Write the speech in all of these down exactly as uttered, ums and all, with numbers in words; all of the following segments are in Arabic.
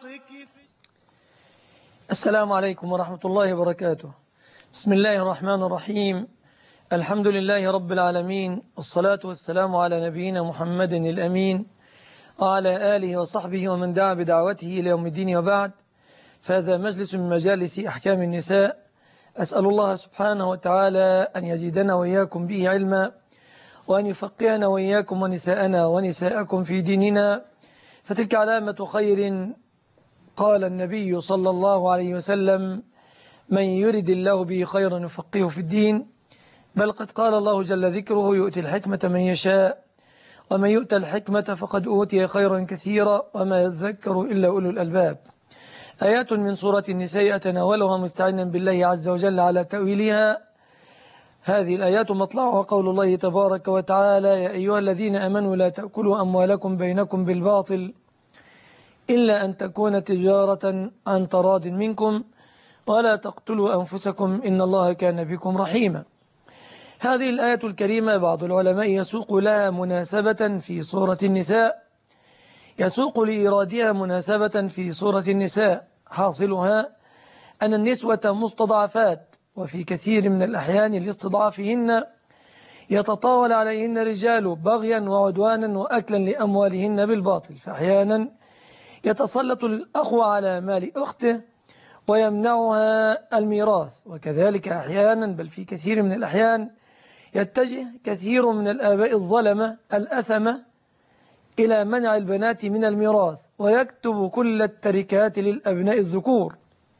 السلام عليكم ورحمة الله وبركاته. بسم الله الرحمن الرحيم. الحمد لله رب العالمين، والصلاة والسلام على نبينا محمد الأمين وعلى آله وصحبه ومن دعا بدعوته إلى يوم الدين، وبعد. فهذا مجلس من مجالس أحكام النساء. أسأل الله سبحانه وتعالى أن يزيدنا وإياكم به علما، وأن يفقهنا وإياكم ونساءنا ونساءكم في ديننا، فتلك علامة خير. قال النبي صلى الله عليه وسلم: من يرد الله به خيرا يفقهه في الدين. بل قد قال الله جل ذكره: يؤتي الحكمة من يشاء، ومن يؤتى الحكمة فقد أوتي خيرا كثيرا، وما يذكر إلا أولو الألباب. آيات من سورة النساء أتناولها مستعينا بالله عز وجل على تأويلها. هذه الآيات مطلعها قول الله تبارك وتعالى: يا أيها الذين آمنوا لا تأكلوا أموالكم بينكم بالباطل إلا أن تكون تجارة عن تراض منكم ولا تقتلوا أنفسكم إن الله كان بكم رحيما. هذه الآية الكريمة بعض العلماء يسوق لها مناسبة في سورة النساء، يسوق لإيرادها مناسبة في سورة النساء. حاصلها أن النسوة مستضعفات، وفي كثير من الأحيان لاستضعافهن يتطاول عليهن رجال بغيا وعدوانا وأكلا لأموالهن بالباطل. فأحيانا يتسلط الأخ على مال أخته ويمنعها الميراث، وكذلك أحيانا بل في كثير من الأحيان يتجه كثير من الآباء الظلمة الأثمة إلى منع البنات من الميراث، ويكتب كل التركات للأبناء الذكور،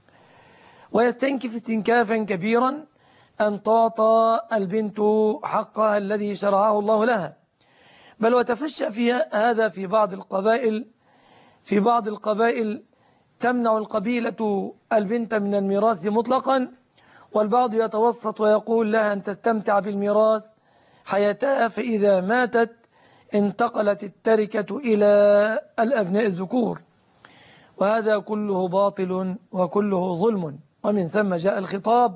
ويستنكف استنكافا كبيرا أن تعطى البنت حقها الذي شرعه الله لها. بل وتفشى فيها هذا في بعض القبائل في بعض القبائل تمنع القبيلة البنت من الميراث مطلقا، والبعض يتوسط ويقول لها أن تستمتع بالميراث حياتها، فإذا ماتت انتقلت التركة إلى الأبناء الذكور. وهذا كله باطل وكله ظلم. ومن ثم جاء الخطاب: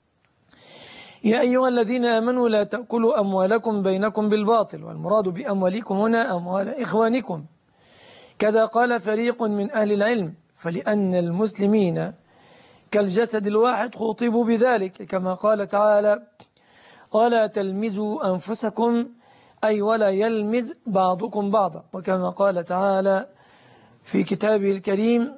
يا أيها الذين آمنوا لا تأكلوا أموالكم بينكم بالباطل. والمراد بأموالكم هنا أموال إخوانكم. كذا قال فريق من أهل العلم، فلأن المسلمين كالجسد الواحد خطبوا بذلك، كما قال تعالى: ولا تلمزوا أنفسكم، أي ولا يلمز بعضكم بعضا. وكما قال تعالى في كتابه الكريم: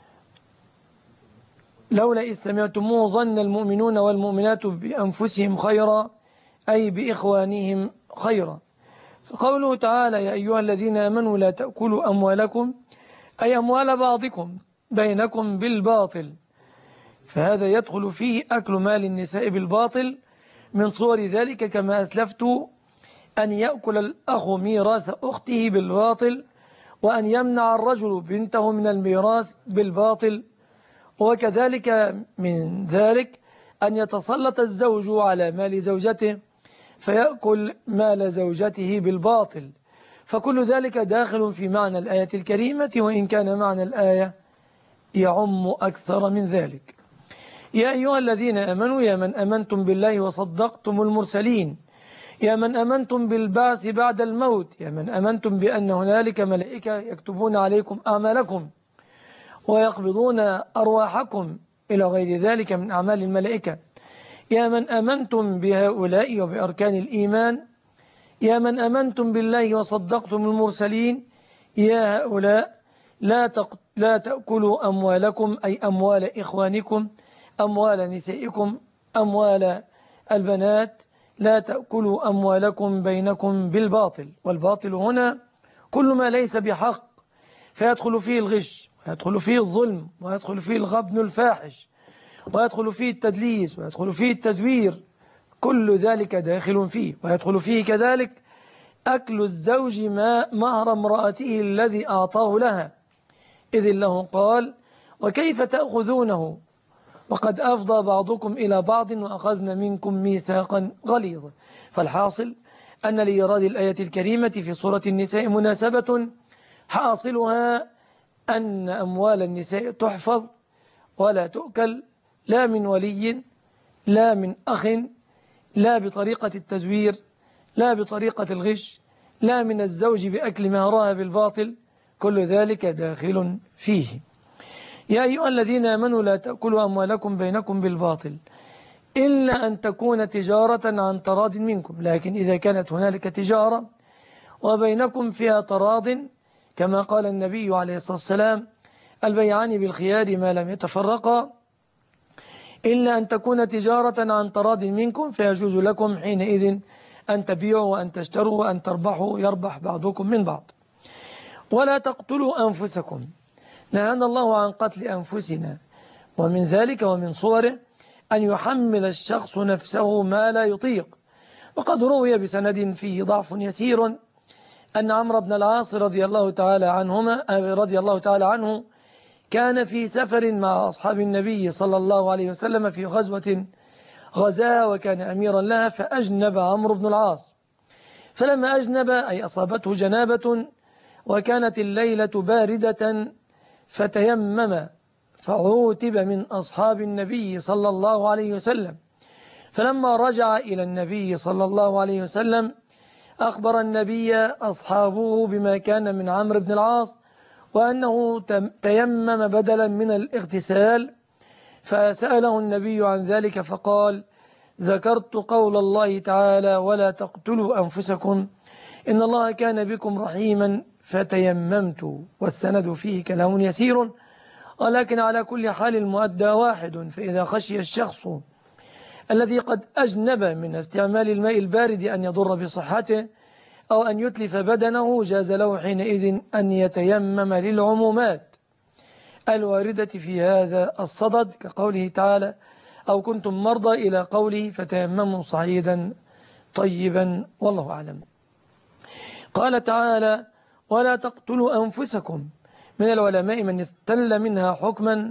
لولا إذ سمعتموه ظن المؤمنون والمؤمنات بأنفسهم خيرا، أي بإخوانهم خيرا. فقوله تعالى: يا أيها الذين آمنوا لا تأكلوا أموالكم، أي أموال بعضكم بينكم بالباطل. فهذا يدخل فيه أكل مال النساء بالباطل. من صور ذلك كما أسلفت أن يأكل الأخ ميراث أخته بالباطل، وأن يمنع الرجل بنته من الميراث بالباطل. وكذلك من ذلك أن يتسلط الزوج على مال زوجته فيأكل مال زوجته بالباطل. فكل ذلك داخل في معنى الآية الكريمة، وإن كان معنى الآية يعم أكثر من ذلك. يا أيها الذين آمنوا، يا من أمنتم بالله وصدقتم المرسلين، يا من أمنتم بالبعث بعد الموت، يا من أمنتم بأن هنالك ملائكة يكتبون عليكم أعمالكم ويقبضون أرواحكم إلى غير ذلك من أعمال الملائكة، يا من أمنتم بهؤلاء وبأركان الإيمان، يا من أمنتم بالله وصدقتم المرسلين، يا هؤلاء لا لا تأكلوا أموالكم، أي أموال إخوانكم، أموال نسائكم، أموال البنات، لا تأكلوا أموالكم بينكم بالباطل. والباطل هنا كل ما ليس بحق، فيدخل فيه الغش، ويدخل فيه الظلم، ويدخل فيه الغبن الفاحش، ويدخل فيه التدليس، ويدخل فيه التزوير. كل ذلك داخل فيه. ويدخل فيه كذلك أكل الزوج ما مهر امرأته الذي أعطاه لها، إذ الله قال: وكيف تأخذونه وقد أفضى بعضكم إلى بعض وأخذنا منكم ميثاقا غليظا. فالحاصل أن لإيراد الآية الكريمة في سورة النساء مناسبة، حاصلها أن أموال النساء تحفظ ولا تؤكل، لا من ولي، لا من أخ، لا بطريقة التزوير، لا بطريقة الغش، لا من الزوج بأكل مهرها بالباطل. كل ذلك داخل فيه. يا أيها الذين آمنوا لا تأكلوا أموالكم بينكم بالباطل إلا أن تكون تجارة عن تراض منكم، لكن إذا كانت هنالك تجارة وبينكم فيها تراض كما قال النبي عليه الصلاة والسلام البيعان بالخيار ما لم يتفرقا إلا أن تكون تجارة عن تراض منكم فيجوز لكم حينئذ أن تبيعوا وأن تشتروا وأن تربحوا يربح بعضكم من بعض. ولا تقتلوا أنفسكم، نهانا الله عن قتل أنفسنا، ومن ذلك ومن صوره أن يحمل الشخص نفسه ما لا يطيق. وقد روي بسند فيه ضعف يسير أن عمرو بن العاص رضي الله تعالى عنهما رضي الله تعالى عنه كان في سفر مع أصحاب النبي صلى الله عليه وسلم في غزوة غزاها وكان أميرا لها، فأجنب عمرو بن العاص، فلما أجنب أي أصابته جنابة وكانت الليلة باردة فتيمم فعوتب من أصحاب النبي صلى الله عليه وسلم. فلما رجع إلى النبي صلى الله عليه وسلم أخبر النبي أصحابه بما كان من عمرو بن العاص وأنه تيمم بدلا من الاغتسال، فسأله النبي عن ذلك فقال: ذكرت قول الله تعالى ولا تقتلوا أنفسكم إن الله كان بكم رحيما فتيممت. والسند فيه كلام يسير، ولكن على كل حال المؤدى واحد. فإذا خشي الشخص الذي قد أجنب من استعمال الماء البارد أن يضر بصحته أو أن يتلف بدنه جاز له حينئذ أن يتيمم للعمومات الواردة في هذا الصدد كقوله تعالى أو كنتم مرضى إلى قوله فتيمموا صعيدا طيبا، والله أعلم. قال تعالى ولا تقتلوا أنفسكم، من العلماء من استل منها حكما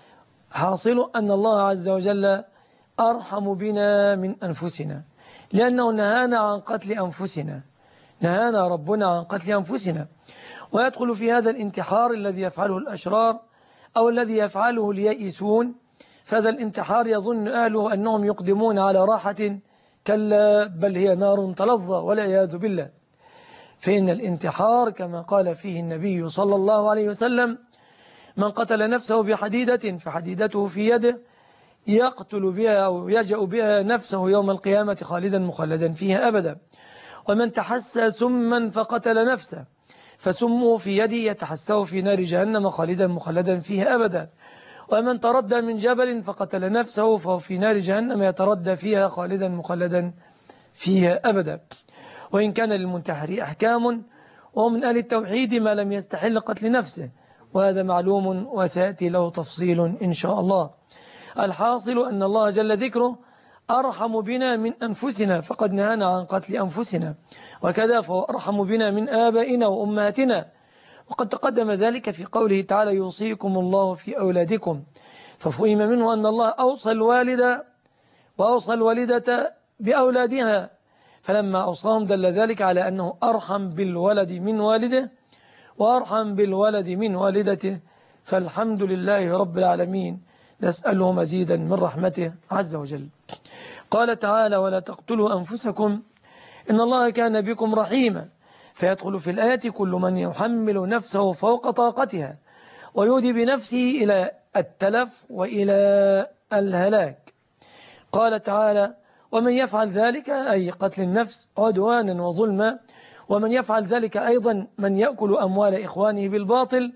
حاصل أن الله عز وجل أرحم بنا من أنفسنا، لأنه نهانا عن قتل أنفسنا، نهانا ربنا عن قتل أنفسنا. ويدخل في هذا الانتحار الذي يفعله الأشرار أو الذي يفعله اليائسون، فهذا الانتحار يظن أهله أنهم يقدمون على راحة، كلا بل هي نار تلظى والعياذ بالله. فإن الانتحار كما قال فيه النبي صلى الله عليه وسلم من قتل نفسه بحديدة فحديدته في يده يقتل بها أو يجأ بها نفسه يوم القيامة خالدا مخلدا فيها أبدا. ومن تحسى سما فقتل نفسه فسمه في يده يتحسه في نار جهنم خالدا مخلدا فيها أبدا. ومن تردى من جبل فقتل نفسه فهو في نار جهنم يتردى فيها خالدا مخلدا فيها أبدا. وإن كان للمنتحر أحكام وهو من أهل التوحيد ما لم يستحل قتل نفسه، وهذا معلوم وسيأتي له تفصيل إن شاء الله. الحاصل أن الله جل ذكره أرحم بنا من أنفسنا، فقد نهانا عن قتل أنفسنا، وكذا فهو أرحم بنا من آبائنا وأمهاتنا. وقد تقدم ذلك في قوله تعالى يوصيكم الله في أولادكم، ففهم منه أن الله أوصى الوالد وأوصى الوالدة بأولادها، فلما أوصاهم دل ذلك على أنه أرحم بالولد من والده وأرحم بالولد من والدته. فالحمد لله رب العالمين، نسأله مزيدا من رحمته عز وجل. قال تعالى ولا تقتلوا أنفسكم إن الله كان بكم رحيما، فيدخل في الآية كل من يحمل نفسه فوق طاقتها ويودي بنفسه إلى التلف وإلى الهلاك. قال تعالى ومن يفعل ذلك أي قتل النفس عدوانا وظلما، ومن يفعل ذلك أيضا من يأكل أموال إخوانه بالباطل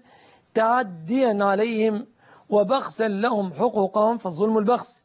تعديا عليهم وبخسا لهم حقوقهم، فالظلم البخس،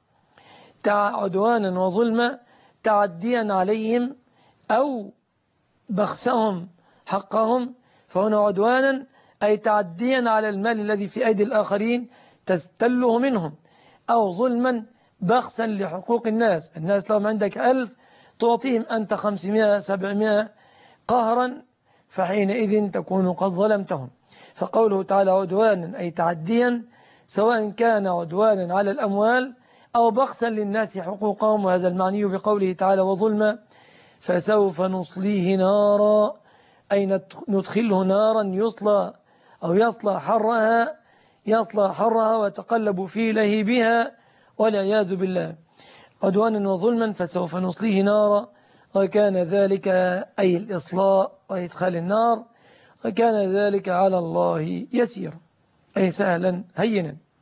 عدوانا وظلما تعديا عليهم أو بخسهم حقهم، فهنا عدوانا أي تعديا على المال الذي في أيدي الآخرين تستله منهم، أو ظلما بخسا لحقوق الناس. الناس لهم عندك ألف تعطيهم أنت خمسمائة سبعمائة قهرا، فحينئذ تكون قد ظلمتهم. فقوله تعالى عدوانا أي تعديا، سواء كان عدوانا على الأموال أو بخسا للناس حقوقهم، وهذا المعني بقوله تعالى وظلما. فسوف نصليه نارا أي ندخله نارا يصلى أو يصلى حرها يصلى حرها وتقلب في لهيبها والعياذ بالله. عدوانا وظلما فسوف نصليه نارا، وكان ذلك أي الإصلاء وإدخال النار، وكان ذلك على الله يسير أي سهلا هينا.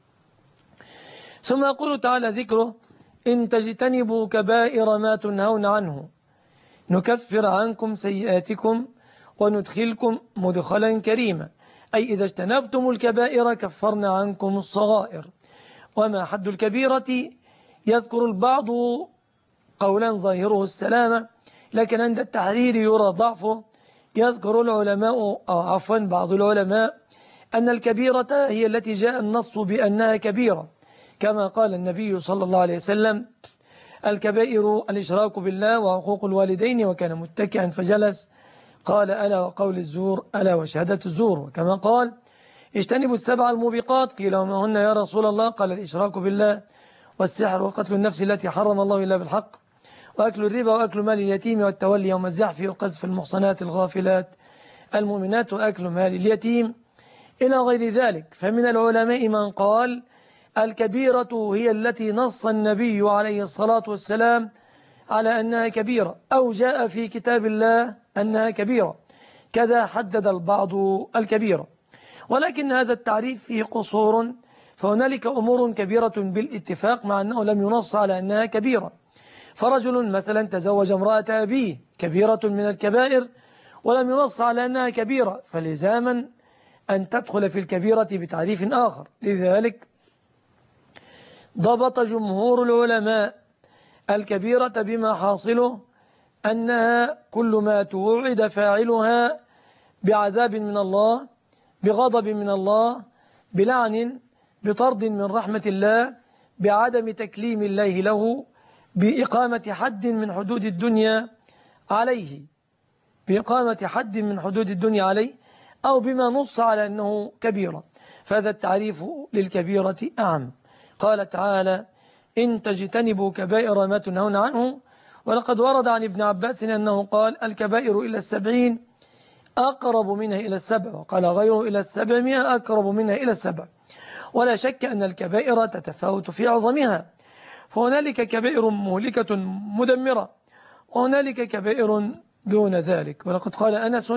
ثم يقول تعالى ذكره: إن تجتنبوا كبائر ما تنهون عنه نكفر عنكم سيئاتكم وندخلكم مدخلا كريما. أي إذا اجتنبتم الكبائر كفرنا عنكم الصغائر. وما حد الكبيرة يذكر البعض قولا ظاهره السلامة، لكن عند التحرير يرى ضعفه. يذكر العلماء أو عفوا بعض العلماء أن الكبيرة هي التي جاء النص بأنها كبيرة، كما قال النبي صلى الله عليه وسلم: الكبائر الإشراك بالله وحقوق الوالدين، وكان متكئا فجلس قال: ألا وقول الزور، ألا وشهادة الزور. وكما قال: اجتنبوا السبع الموبقات. قيل: وما هن يا رسول الله؟ قال: الإشراك بالله والسحر وقتل النفس التي حرم الله إلا بالحق وأكل الربا وأكل مال اليتيم والتولي يوم الزحف وقذف المحصنات الغافلات المؤمنات وأكل مال اليتيم إلى غير ذلك. فمن العلماء من قال: الكبيرة هي التي نص النبي عليه الصلاة والسلام على أنها كبيرة، أو جاء في كتاب الله أنها كبيرة، كذا حدد البعض الكبيرة. ولكن هذا التعريف فيه قصور، فهنالك أمور كبيرة بالاتفاق مع أنه لم ينص على أنها كبيرة. فرجل مثلا تزوج امرأة أبيه، كبيرة من الكبائر، ولم ينص على أنها كبيرة، فلزاما أن تدخل في الكبيرة بتعريف آخر. لذلك ضبط جمهور العلماء الكبيرة بما حاصله أنها كل ما توعد فاعلها بعذاب من الله، بغضب من الله، بلعن، بطرد من رحمة الله، بعدم تكليم الله له، بإقامة حد من حدود الدنيا عليه بإقامة حد من حدود الدنيا عليه أو بما نص على أنه كبيرة. فهذا التعريف للكبيرة أعم. قال تعالى: إن تجتنبوا كبائر ما تنهون عنه. ولقد ورد عن ابن عباس أنه قال: الكبائر إلى السبعين أقرب منها إلى السبع، وقال غيره إلى السبعمائة أقرب منها إلى السبع. ولا شك أن الكبائر تتفاوت في عظمها، فهنالك كبائر مهلكة مدمرة، وهنالك كبائر دون ذلك. ولقد قال أنس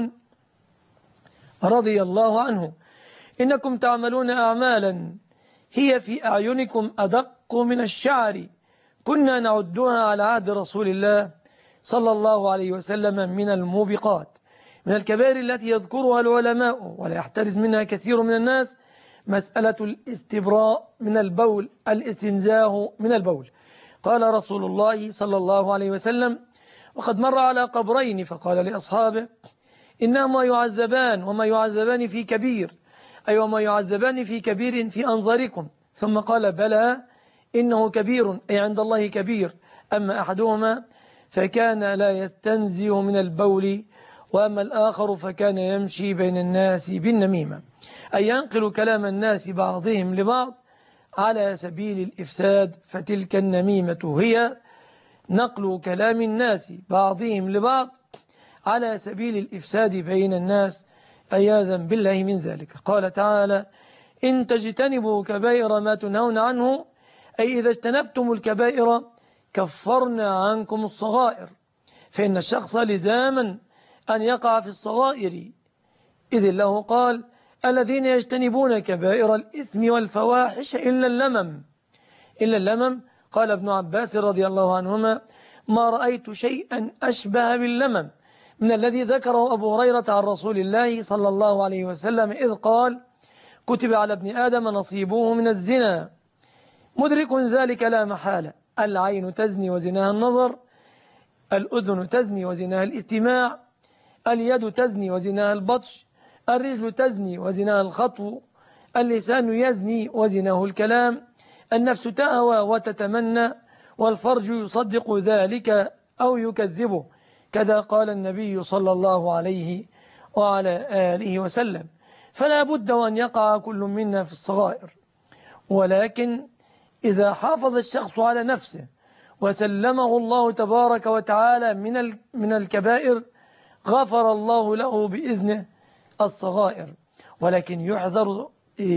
رضي الله عنه: إنكم تعملون أعمالا هي في أعينكم أدق من الشعر كنا نعدها على عهد رسول الله صلى الله عليه وسلم من الموبقات. من الكبائر التي يذكرها العلماء ولا يحترز منها كثير من الناس مسألة الاستبراء من البول، الاستنزاه من البول. قال رسول الله صلى الله عليه وسلم: وقد مر على قبرين فقال لأصحابه: إنهما يعذبان وما يعذبان في كبير، أي وما يعذبان في كبير في أنظاركم. ثم قال: بلى إنه كبير، أي عند الله كبير. أما أحدهما فكان لا يستنزه من البول، وأما الآخر فكان يمشي بين الناس بالنميمة، أي ينقل كلام الناس بعضهم لبعض على سبيل الإفساد. فتلك النميمة هي نقل كلام الناس بعضهم لبعض على سبيل الإفساد بين الناس، عياذا بالله من ذلك. قال تعالى: إن تجتنبوا كبائر ما تنهون عنه، أي إذا اجتنبتم الكبائر كفرنا عنكم الصغائر. فإن الشخص لزاما أن يقع في الصغائر، إذ الله قال: الذين يجتنبون كبائر الإثم والفواحش إلا اللمم. إلا اللمم. قال ابن عباس رضي الله عنهما: ما رأيت شيئا أشبه باللمم من الذي ذكره أبو هريرة عن رسول الله صلى الله عليه وسلم إذ قال: كتب على ابن آدم نصيبه من الزنا، مدرك ذلك لا محالة. العين تزني وزناها النظر، الأذن تزني وزناها الاستماع، اليد تزني وزناها البطش، الرجل تزني وزناها الخطو، اللسان يزني وزناه الكلام، النفس تهوى وتتمنى، والفرج يصدق ذلك أو يكذبه، كذا قال النبي صلى الله عليه وعلى آله وسلم. فلا بد وأن يقع كل منا في الصغائر، ولكن إذا حافظ الشخص على نفسه وسلمه الله تبارك وتعالى من من الكبائر غفر الله له بإذنه الصغائر. ولكن يحذر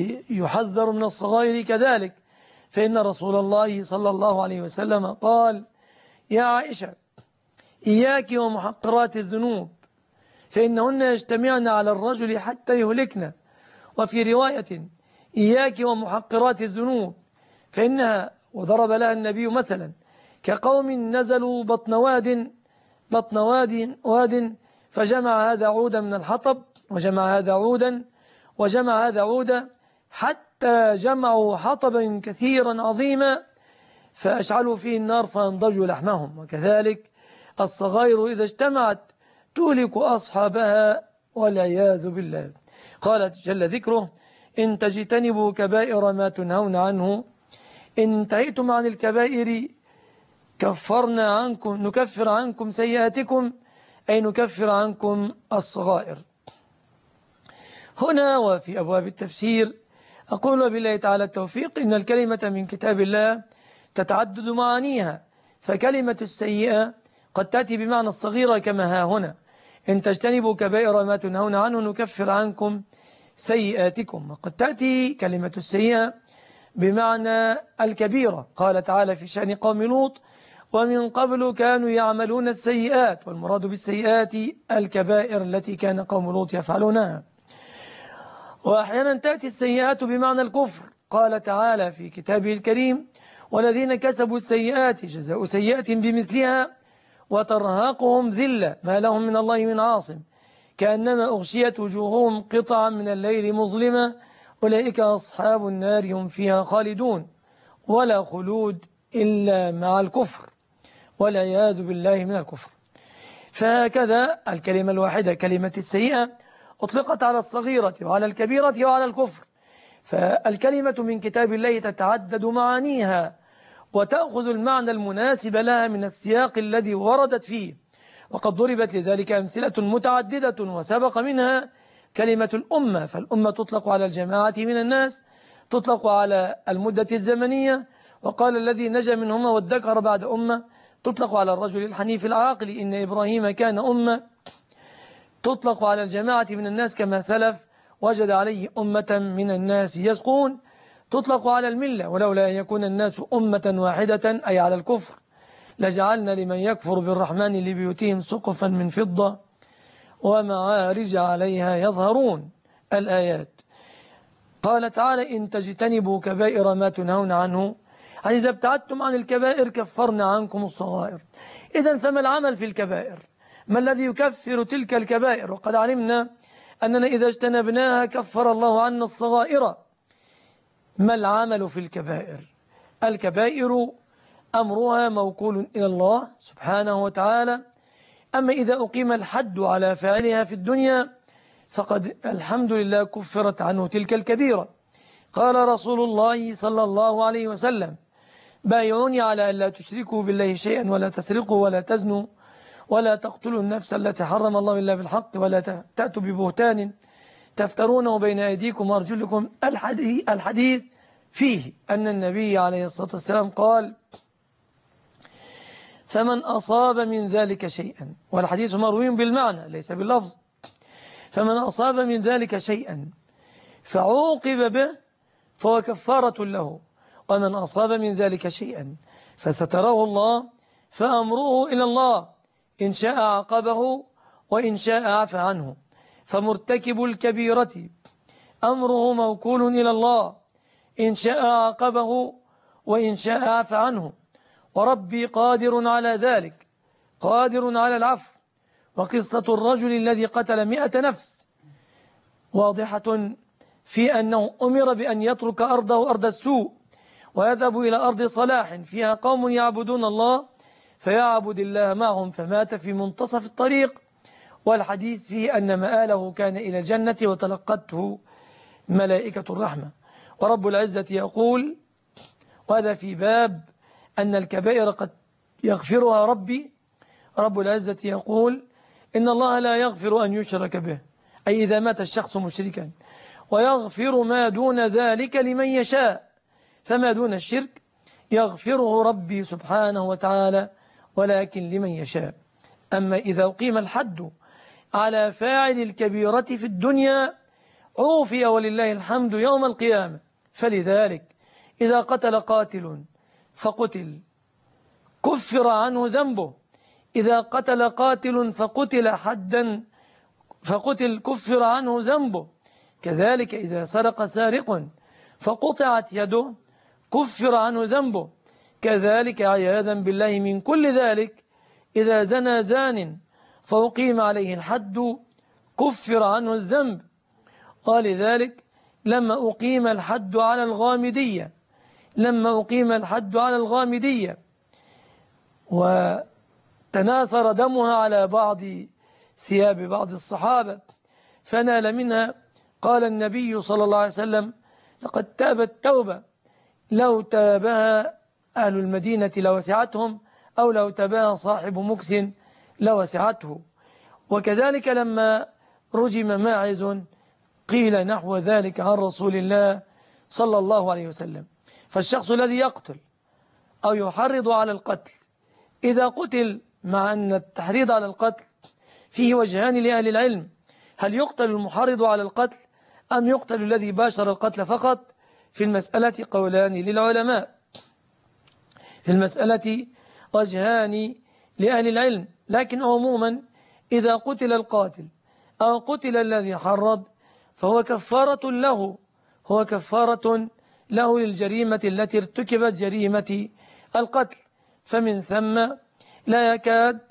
يحذر من الصغائر كذلك، فإن رسول الله صلى الله عليه وسلم قال: يا عائشة إياك ومحقرات الذنوب فإنهن يجتمعن على الرجل حتى يهلكن. وفي رواية: إياك ومحقرات الذنوب فإنها وضرب لها النبي مثلا كقوم نزلوا بطن واد بطن واد واد فجمع هذا عودا من الحطب وجمع هذا عودا وجمع هذا عودا حتى جمعوا حطبا كثيرا عظيما فأشعلوا فيه النار فانضجوا لحمهم. وكذلك الصغائر إذا اجتمعت تهلك أصحابها والعياذ بالله. قالت جل ذكره: إن تجتنبوا كبائر ما تنهون عنه إن انتهيتم عن الكبائر كفرنا عنكم نكفر عنكم سيئاتكم أي نكفر عنكم الصغائر. هنا وفي أبواب التفسير أقول بالله تعالى التوفيق إن الكلمة من كتاب الله تتعدد معانيها، فكلمة السيئة قد تأتي بمعنى الصغيرة كما ها هنا: إن تجتنبوا كبائر ما تنهون عنه نكفر عنكم سيئاتكم. وقد تأتي كلمة السيئة بمعنى الكبيرة، قال تعالى في شأن قوم لوط: ومن قبل كانوا يعملون السيئات، والمراد بالسيئات الكبائر التي كان قوم لوط يفعلونها. وأحيانا تأتي السيئات بمعنى الكفر، قال تعالى في كتابه الكريم: والذين كسبوا السيئات جزاء سيئة بمثلها وترهقهم ذلة ما لهم من الله من عاصم كأنما أغشيت وجوههم قطعا من الليل مظلمة أولئك أصحاب النار هم فيها خالدون ولا خلود إلا مع الكفر والعياذ بالله من الكفر. فهكذا الكلمة الواحدة كلمة السيئة أطلقت على الصغيرة وعلى الكبيرة وعلى الكفر. فالكلمة من كتاب الله تتعدد معانيها وتأخذ المعنى المناسب لها من السياق الذي وردت فيه، وقد ضربت لذلك أمثلة متعددة وسبق منها كلمة الأمة. فالأمة تطلق على الجماعة من الناس، تطلق على المدة الزمنية، وقال الذي نجا منهما وادكر بعد أمة، تطلق على الرجل الحنيف العاقل إن إبراهيم كان أمة، تطلق على الجماعة من الناس كما سلف وجد عليه أمة من الناس يسقون، تطلق على الملة ولولا أن يكون الناس أمة واحدة أي على الكفر لجعلنا لمن يكفر بالرحمن لبيوتهم سقفا من فضة ومعارج عليها يظهرون الآيات. قال تعالى: إن تجتنبوا كبائر ما تنهون عنه، يعني إذا ابتعدتم عن الكبائر كفرنا عنكم الصغائر. إذن فما العمل في الكبائر؟ ما الذي يكفر تلك الكبائر؟ وقد علمنا أننا إذا اجتنبناها كفر الله عنا الصغائر. ما العمل في الكبائر؟ الكبائر أمرها موكول إلى الله سبحانه وتعالى. أما إذا أقيم الحد على فاعلها في الدنيا فقد الحمد لله كفرت عنه تلك الكبيرة. قال رسول الله صلى الله عليه وسلم: بايعوني على أن لا تشركوا بالله شيئا ولا تسرقوا ولا تزنوا ولا تقتلوا النفس التي حرم الله إلا بالحق ولا تأتوا ببهتان تفترونه بين أيديكم وأرجلكم. الحديث, الحديث فيه أن النبي عليه الصلاة والسلام قال: فمن أصاب من ذلك شيئا، والحديث مروي بالمعنى ليس باللفظ، فمن أصاب من ذلك شيئا فعوقب به فهو كفارة له، ومن أصاب من ذلك شيئا فستره الله فأمره إلى الله إن شاء عاقبه وإن شاء عفى عنه. فمرتكب الكبيرة أمره موكول إلى الله إن شاء عاقبه وإن شاء عفى عنه، وربي قادر على ذلك قادر على العفو. وقصة الرجل الذي قتل مئة نفس واضحة في أنه أمر بأن يترك أرضه أرض السوء ويذهب إلى أرض صلاح فيها قوم يعبدون الله فيعبد الله معهم، فمات في منتصف الطريق. والحديث فيه أن مآله كان إلى الجنة وتلقته ملائكة الرحمة. ورب العزة يقول، وهذا في باب أن الكبائر قد يغفرها ربي، رب العزة يقول: إن الله لا يغفر أن يشرك به، أي إذا مات الشخص مشركا، ويغفر ما دون ذلك لمن يشاء، فما دون الشرك يغفره ربي سبحانه وتعالى ولكن لمن يشاء. أما إذا أقيم الحد على فاعل الكبيرة في الدنيا عوفي ولله الحمد يوم القيامة. فلذلك إذا قتل قاتل فقتل كفر عنه ذنبه، إذا قتل قاتل فقتل حدا فقتل كفر عنه ذنبه. كذلك إذا سرق سارق فقطعت يده كفر عنه ذنبه. كذلك عياذا بالله من كل ذلك إذا زنى زان فأقيم عليه الحد كفر عنه الذنب. ولذلك لما أقيم الحد على الغامدية لما أقيم الحد على الغامدية وتناثر دمها على بعض ثياب بعض الصحابة فنال منها، قال النبي صلى الله عليه وسلم: لقد تابت توبة لو تابها أهل المدينة لوسعتهم، أو لو تابها صاحب مكس لوسعته. وكذلك لما رجم ماعز قيل نحو ذلك عن رسول الله صلى الله عليه وسلم. فالشخص الذي يقتل أو يحرض على القتل إذا قتل، مع أن التحريض على القتل فيه وجهان لأهل العلم: هل يقتل المحرض على القتل أم يقتل الذي باشر القتل فقط؟ في المسألة قولان للعلماء، في المسألة وجهان لأهل العلم، لكن عموما إذا قتل القاتل أو قتل الذي حرض فهو كفارة له هو كفارة له للجريمة التي ارتكبت، جريمة القتل. فمن ثم لا يكاد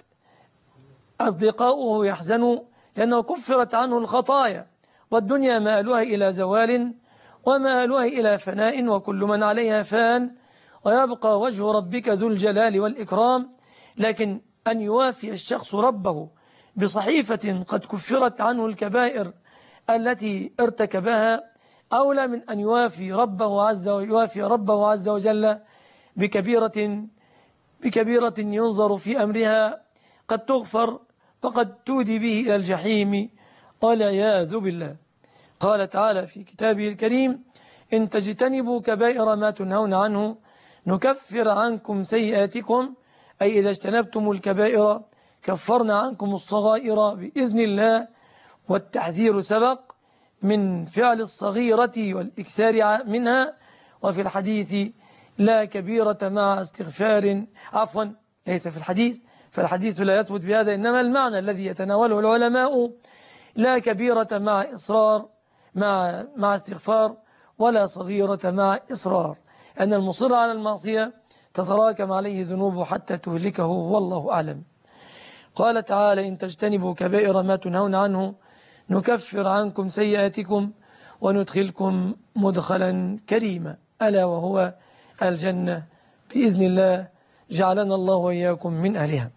أصدقاؤه يحزنوا لأنه كفرت عنه الخطايا، والدنيا مآلها إلى زوال ومآلها إلى فناء، وكل من عليها فان ويبقى وجه ربك ذو الجلال والإكرام. لكن أن يوافي الشخص ربه بصحيفة قد كفرت عنه الكبائر التي ارتكبها أولى من أن يوافي ربه عز ويوافي ربه عز وجل بكبيرة بكبيرة ينظر في أمرها قد تغفر فقد تودي به إلى الجحيم والعياذ بالله. قال تعالى في كتابه الكريم: إن تجتنبوا كبائر ما تنهون عنه نكفر عنكم سيئاتكم، أي إذا اجتنبتم الكبائر كفرنا عنكم الصغائر بإذن الله. والتحذير سبق من فعل الصغيرة والإكثار منها. وفي الحديث: لا كبيرة مع استغفار، عفوا ليس في الحديث، فالحديث لا يثبت بهذا، إنما المعنى الذي يتناوله العلماء: لا كبيرة مع إصرار مع مع استغفار، ولا صغيرة مع إصرار، أن المصر على المعصية تتراكم عليه ذنوبه حتى تهلكه، والله أعلم. قال تعالى: إن تجتنبوا كبائر ما تنهون عنه نكفر عنكم سيئاتكم وندخلكم مدخلا كريما، ألا وهو الجنة بإذن الله، جعلنا الله وإياكم من أهلها.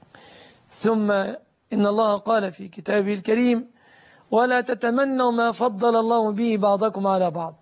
ثم إن الله قال في كتابه الكريم: ولا تتمنوا ما فضل الله به بعضكم على بعض.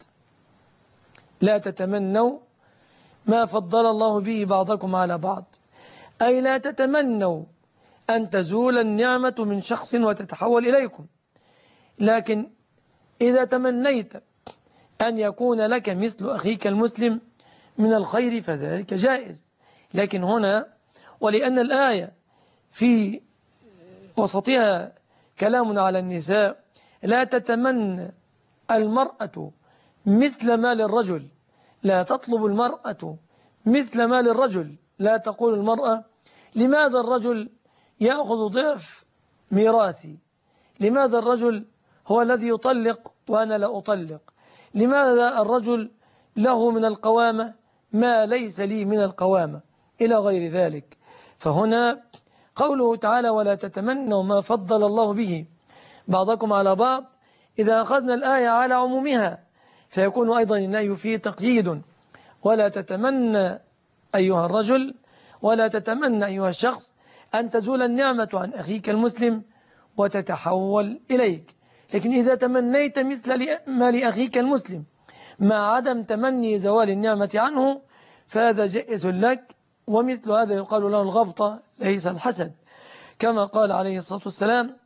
لا تتمنوا ما فضل الله به بعضكم على بعض، أي لا تتمنوا أن تزول النعمة من شخص وتتحول إليكم، لكن إذا تمنيت أن يكون لك مثل أخيك المسلم من الخير فذلك جائز. لكن هنا، ولأن الآية في وسطها كلام على النساء: لا تتمنى المرأة مثل ما للرجل، لا تطلب المرأة مثل ما للرجل. لا تقول المرأة: لماذا الرجل يأخذ ضعف ميراثي؟ لماذا الرجل هو الذي يطلق وأنا لا أطلق؟ لماذا الرجل له من القوامة ما ليس لي من القوامة؟ إلى غير ذلك. فهنا قوله تعالى: ولا تتمنوا ما فضل الله به بعضكم على بعض، إذا أخذنا الآية على عمومها فيكون أيضا النهي فيه تقييد: ولا تتمنى أيها الرجل، ولا تتمنى أيها الشخص أن تزول النعمة عن أخيك المسلم وتتحول إليك. لكن إذا تمنيت مثل ما لأخيك المسلم مع عدم تمني زوال النعمة عنه فهذا جائز لك، ومثل هذا يقال له الغبطة ليس الحسد، كما قال عليه الصلاة والسلام: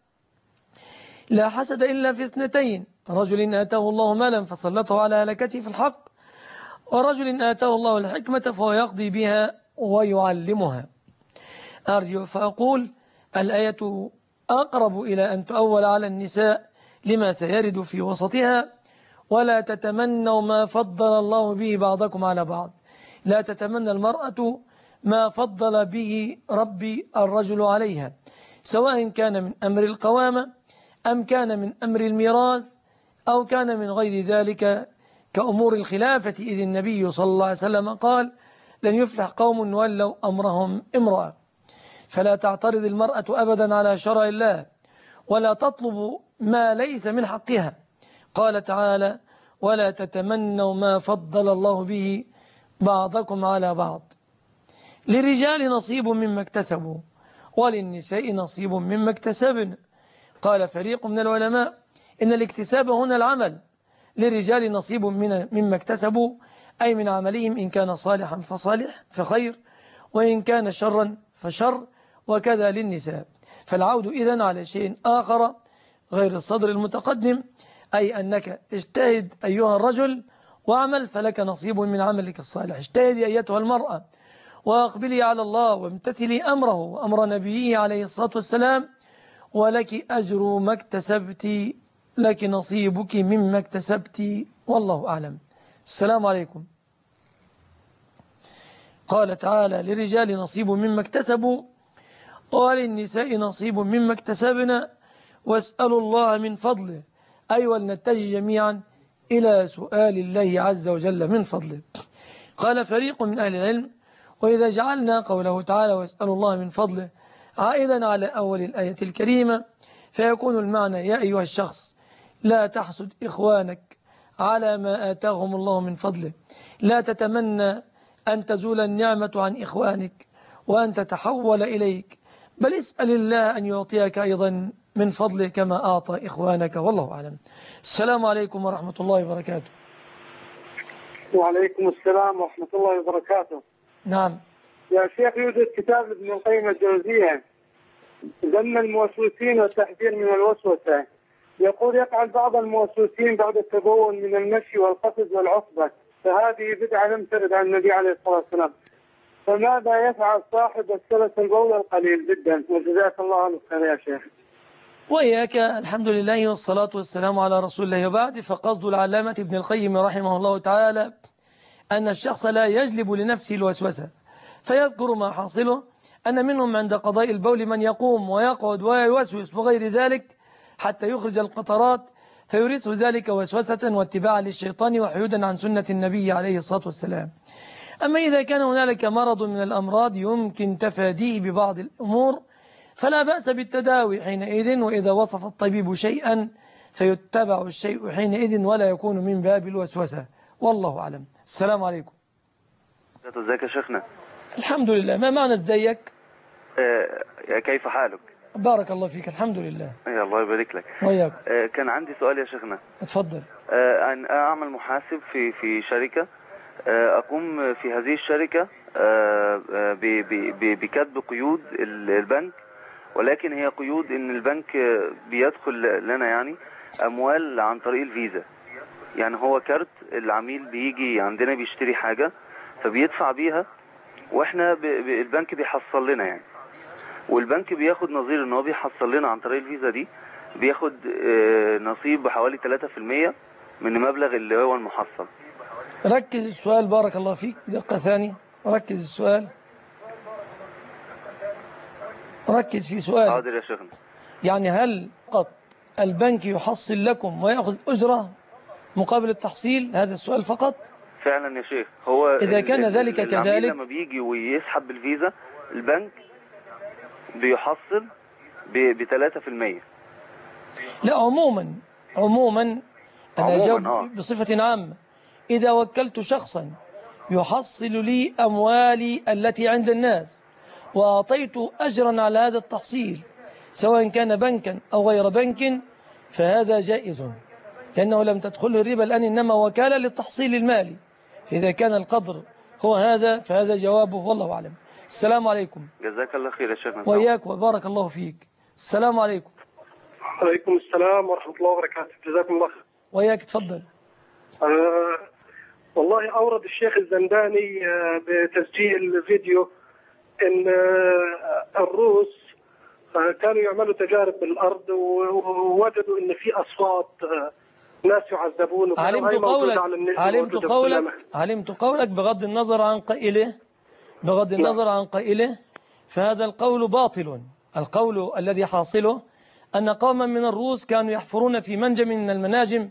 لا حسد إلا في اثنتين: رجل آتاه الله مالا فسلطه على هلكته في الحق، ورجل آتاه الله الحكمة فهو يقضي بها ويعلمها. أرجو فأقول: الآية أقرب إلى أن تؤول على النساء لما سيرد في وسطها: ولا تتمنوا ما فضل الله به بعضكم على بعض. لا تتمنى المرأة ما فضل به ربي الرجل عليها، سواء كان من أمر القوامة أم كان من أمر الميراث أو كان من غير ذلك كأمور الخلافة، إذ النبي صلى الله عليه وسلم قال لن يفلح قوم ولوا أمرهم امرأة. فلا تعترض المرأة أبدا على شرع الله، ولا تطلب ما ليس من حقها. قال تعالى ولا تتمنوا ما فضل الله به بعضكم على بعض. للرجال نصيب مما اكتسبوا وللنساء نصيب مما اكتسبن. قال فريق من العلماء إن الاكتساب هنا العمل. للرجال نصيب من مما اكتسبوا أي من عملهم، إن كان صالحا فصالح فخير، وإن كان شرا فشر، وكذا للنساء. فالعود إذن على شيء آخر غير الصدر المتقدم، أي أنك اجتهد أيها الرجل واعمل فلك نصيب من عملك الصالح. اجتهدي أيتها المرأة وأقبلي على الله وامتثلي أمره وأمر نبيه عليه الصلاة والسلام، ولك أجر ما اكتسبت، لك نصيبك مما اكتسبت، والله أعلم. السلام عليكم. قال تعالى للرجال نصيب مما اكتسبوا وللنساء نصيب مما اكتسبنا واسألوا الله من فضله، أي ولنتجه جميعا إلى سؤال الله عز وجل من فضله. قال فريق من أهل العلم وإذا جعلنا قوله تعالى واسألوا الله من فضله عائدا على أول الآية الكريمة فيكون المعنى يا أيها الشخص لا تحسد إخوانك على ما آتاهم الله من فضله، لا تتمنى أن تزول النعمة عن إخوانك وأن تتحول إليك، بل اسأل الله أن يعطيك أيضا من فضله كما أعطى إخوانك، والله أعلم. السلام عليكم ورحمة الله وبركاته. وعليكم السلام ورحمة الله وبركاته. نعم يا شيخ، يوجد كتاب لابن القيم الجوزية ذم الموسوسين والتحذير من الوسوسة. يقول يفعل بعض الموسوسين بعد التبول من المشي والقفز والعصبة، فهذه بدعة لم ترد عن النبي عليه الصلاة والسلام، فماذا يفعل صاحب السلس البول القليل جدا؟ وجزاك الله عنه خير يا شيخ. وإياك. الحمد لله والصلاة والسلام على رسول الله، وبعد. فقصد العلامة ابن القيم رحمه الله تعالى أن الشخص لا يجلب لنفسه الوسوسة، فيذكر ما حاصله أن منهم عند قضاء البول من يقوم ويقعد ويوسوس وغير ذلك حتى يخرج القطرات، فيورث ذلك وسوسة واتباعا للشيطان وحيودا عن سنة النبي عليه الصلاة والسلام. أما إذا كان هنالك مرض من الأمراض يمكن تفاديه ببعض الأمور فلا بأس بالتداوي حينئذ، وإذا وصف الطبيب شيئا فيتبع الشيء حينئذ ولا يكون من باب الوسوسة، والله أعلم. السلام عليكم. ازيك يا شيخنا؟ الحمد لله. ما معنى ازيك؟ آه كيف حالك؟ بارك الله فيك. الحمد لله. يا الله يبارك لك. وياك. آه كان عندي سؤال يا شيخنا. اتفضل. آه أن أعمل محاسب في في شركة، آه أقوم في هذه الشركة آه بكتب قيود البنك، ولكن هي قيود إن البنك بيدخل لنا يعني أموال عن طريق الفيزا. يعني هو كارت العميل بيجي عندنا بيشتري حاجة فبيدفع بيها، واحنا ب... ب... البنك بيحصل لنا يعني، والبنك بياخد نظير ان هو بيحصل لنا عن طريق الفيزا دي، بياخد آه نصيب بحوالي ثلاثة في المية من مبلغ اللي هو المحصل. ركز السؤال بارك الله فيك دقة ثانية، ركز السؤال، ركز في سؤال. حاضر يا شيخنا. يعني هل فقط البنك يحصل لكم ويأخذ أجرة مقابل التحصيل؟ هذا السؤال فقط؟ فعلا يا شيخ. هو إذا كان ذلك كذلك لما بيجي ويسحب بالفيزا البنك بيحصل ب ثلاثة في المية. لا عموما عموما أنا أجاوب آه. بصفة عامة. إذا وكلت شخصا يحصل لي أموالي التي عند الناس وأعطيت أجرا على هذا التحصيل سواء كان بنكا أو غير بنك فهذا جائز، لأنه لم تدخله الربا الآن، إنما وكالة للتحصيل المالي. إذا كان القدر هو هذا فهذا جوابه، والله أعلم. السلام عليكم. جزاك الله خير يا شيخنا. وإياك وبارك الله فيك. السلام عليكم. وعليكم السلام ورحمة الله وبركاته. جزاكم الله خير. وإياك تفضل. أه والله أورد الشيخ الزنداني بتسجيل فيديو إن الروس كانوا يعملوا تجارب بالأرض ووجدوا إن في أصوات ناس يعذبون. علمت قولك علمت قولك علمت قولك بغض النظر عن قائله بغض النظر عن قائله فهذا القول باطل. القول الذي حاصله أن قوما من الروس كانوا يحفرون في منجم من المناجم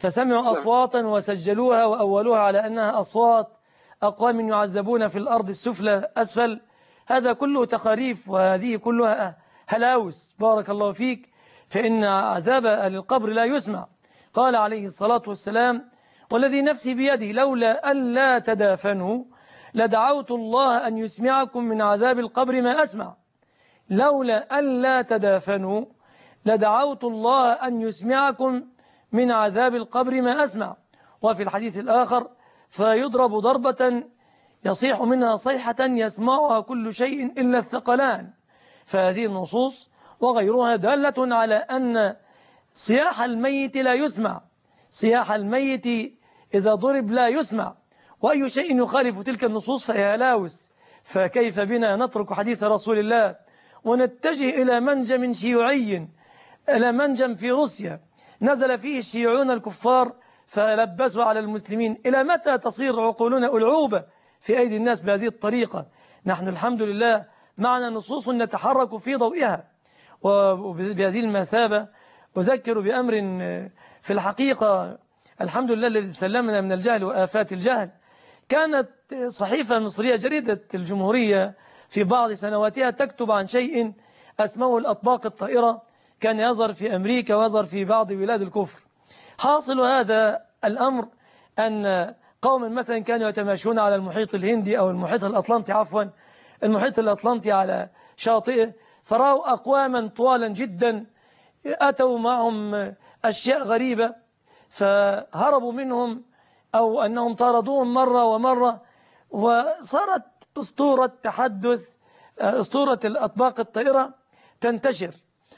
فسمعوا أصواتا وسجلوها وأولوها على أنها أصوات أقوام يعذبون في الأرض السفلى أسفل. هذا كله تخاريف، وهذه كلها هلاوس بارك الله فيك، فإن عذاب أهل القبر لا يسمع. قال عليه الصلاة والسلام: والذي نفسي بيده لولا ألا تدافنوا لدعوت الله أن يسمعكم من عذاب القبر ما أسمع. لولا ألا تدافنوا لدعوت الله أن يسمعكم من عذاب القبر ما أسمع. وفي الحديث الآخر: فيضرب ضربة يصيح منها صيحة يسمعها كل شيء إلا الثقلان. فهذه النصوص وغيرها دالة على أن صياح الميت لا يسمع، صياح الميت إذا ضرب لا يسمع، وأي شيء يخالف تلك النصوص فهي هلاوس. فكيف بنا نترك حديث رسول الله ونتجه إلى منجم شيوعي، إلى منجم في روسيا نزل فيه الشيوعون الكفار فلبسوا على المسلمين؟ إلى متى تصير عقولنا ألعوبة في أيدي الناس بهذه الطريقة؟ نحن الحمد لله معنا نصوص نتحرك في ضوئها. وبهذه المثابة أذكر بأمر في الحقيقة الحمد لله الذي سلمنا من الجهل وآفات الجهل. كانت صحيفة مصرية جريدة الجمهورية في بعض سنواتها تكتب عن شيء اسمه الأطباق الطائرة، كان يظهر في أمريكا ويظهر في بعض بلاد الكفر. حاصل هذا الأمر أن قوما مثلا كانوا يتماشون على المحيط الهندي أو المحيط الأطلنطي، عفوا المحيط الأطلنطي على شاطئه، فرأوا أقواما طوالا جدا أتوا معهم أشياء غريبة فهربوا منهم أو أنهم طاردوهم مرة ومرة، وصارت أسطورة تحدث أسطورة الأطباق الطائرة تنتشر.